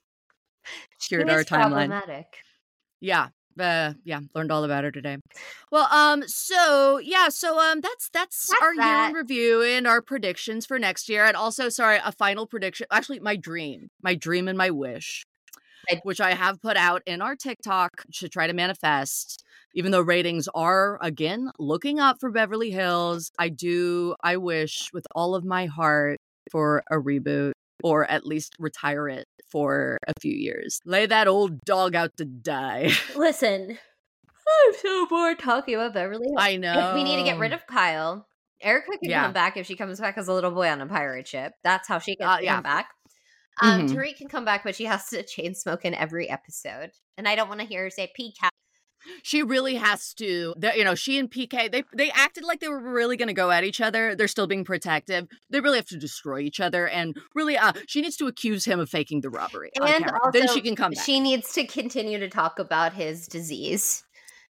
She cured our is timeline. problematic. Yeah. Uh, yeah, learned all about her today. Well, um, so yeah, so um, that's that's, That's our year that. in review and our predictions for next year, and also, sorry, a final prediction. Actually, my dream, my dream and my wish, I- which I have put out in our TikTok to try to manifest. Even though ratings are again looking up for Beverly Hills, I do, I wish with all of my heart for a reboot, or at least retire it for a few years. Lay that old dog out to die. Listen, I'm so bored talking about Beverly Hills. I know. If we need to get rid of Kyle. Erica can Yeah. come back if she comes back as a little boy on a pirate ship. That's how she can Uh, come yeah. back. Um, Mhm. Tariq can come back, but she has to chain smoke in every episode. And I don't want to hear her say P K. She really has to, the- you know, she and P K, they they acted like they were really going to go at each other. They're still being protective. They really have to destroy each other. And really, uh, she needs to accuse him of faking the robbery on And camera. also, Then she can come back. she needs to continue to talk about his disease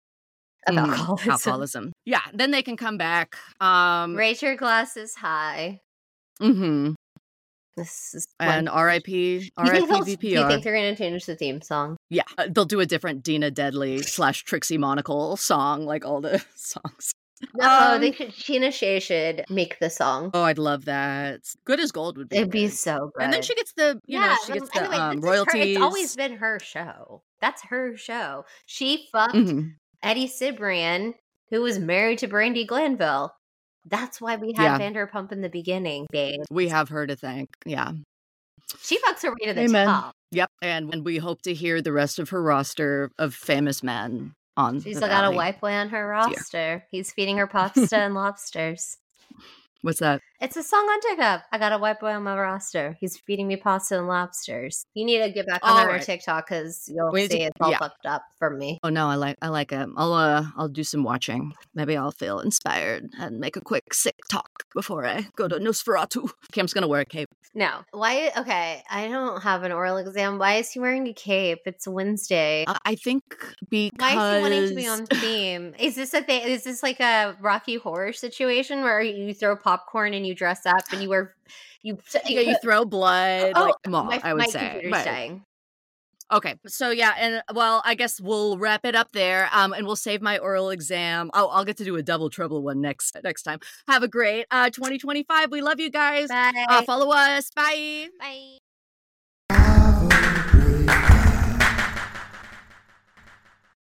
of Mhm. alcoholism. Alcoholism. Yeah, then they can come back. Um, Rate your glasses high. mhm. This is And one- R I P, Do you R I think P they'll- V Do P you R. think they're going to change the theme song? Yeah, uh, they'll do a different Dina Deadly slash Trixie Monocle song, like all the songs. No, Um, they should. Sheena Shea should make the song. Oh, I'd love that. Good as Gold would be. It'd be good. so good. And then she gets the, you know, she um, gets the anyway, um, this is her- royalties. It's always been her show. That's her show. She fucked Mhm. Eddie Cibrian, who was married to Brandi Glanville. That's why we had Yeah. Vanderpump in the beginning, babe. We have her to thank. Yeah. She fucks her way to the Amen. top. Yep. And when we hope to hear the rest of her roster of famous men on. She's the got a Valley. white boy on her Yeah. roster. He's feeding her pasta and lobsters. What's that? It's a song on TikTok. I got a white boy on my roster. He's feeding me pasta and lobsters. You need to get back on All our right. TikTok because you'll We need see to- it's all yeah. fucked up for me. Oh no, I like I like it. I'll uh I'll do some watching. Maybe I'll feel inspired and make a quick sick talk before I go to Nosferatu. Cam's gonna wear a cape. No. Why? Okay. I don't have an oral exam. Why is he wearing a cape? It's Wednesday. Uh, I think because Why is he wanting to be on theme? Is this a thing? Is this like a Rocky Horror situation where you throw popcorn and you dress up and you wear you? yeah, you throw blood Oh, like Maul, my, I would my say. computer's But- dying. Okay, so yeah, and well, I guess we'll wrap it up there, um, and we'll save my oral exam. Oh, I'll get to do a double trouble one next next time. Have a great uh twenty twenty-five. We love you guys. Bye. Uh, follow us. Bye. Bye.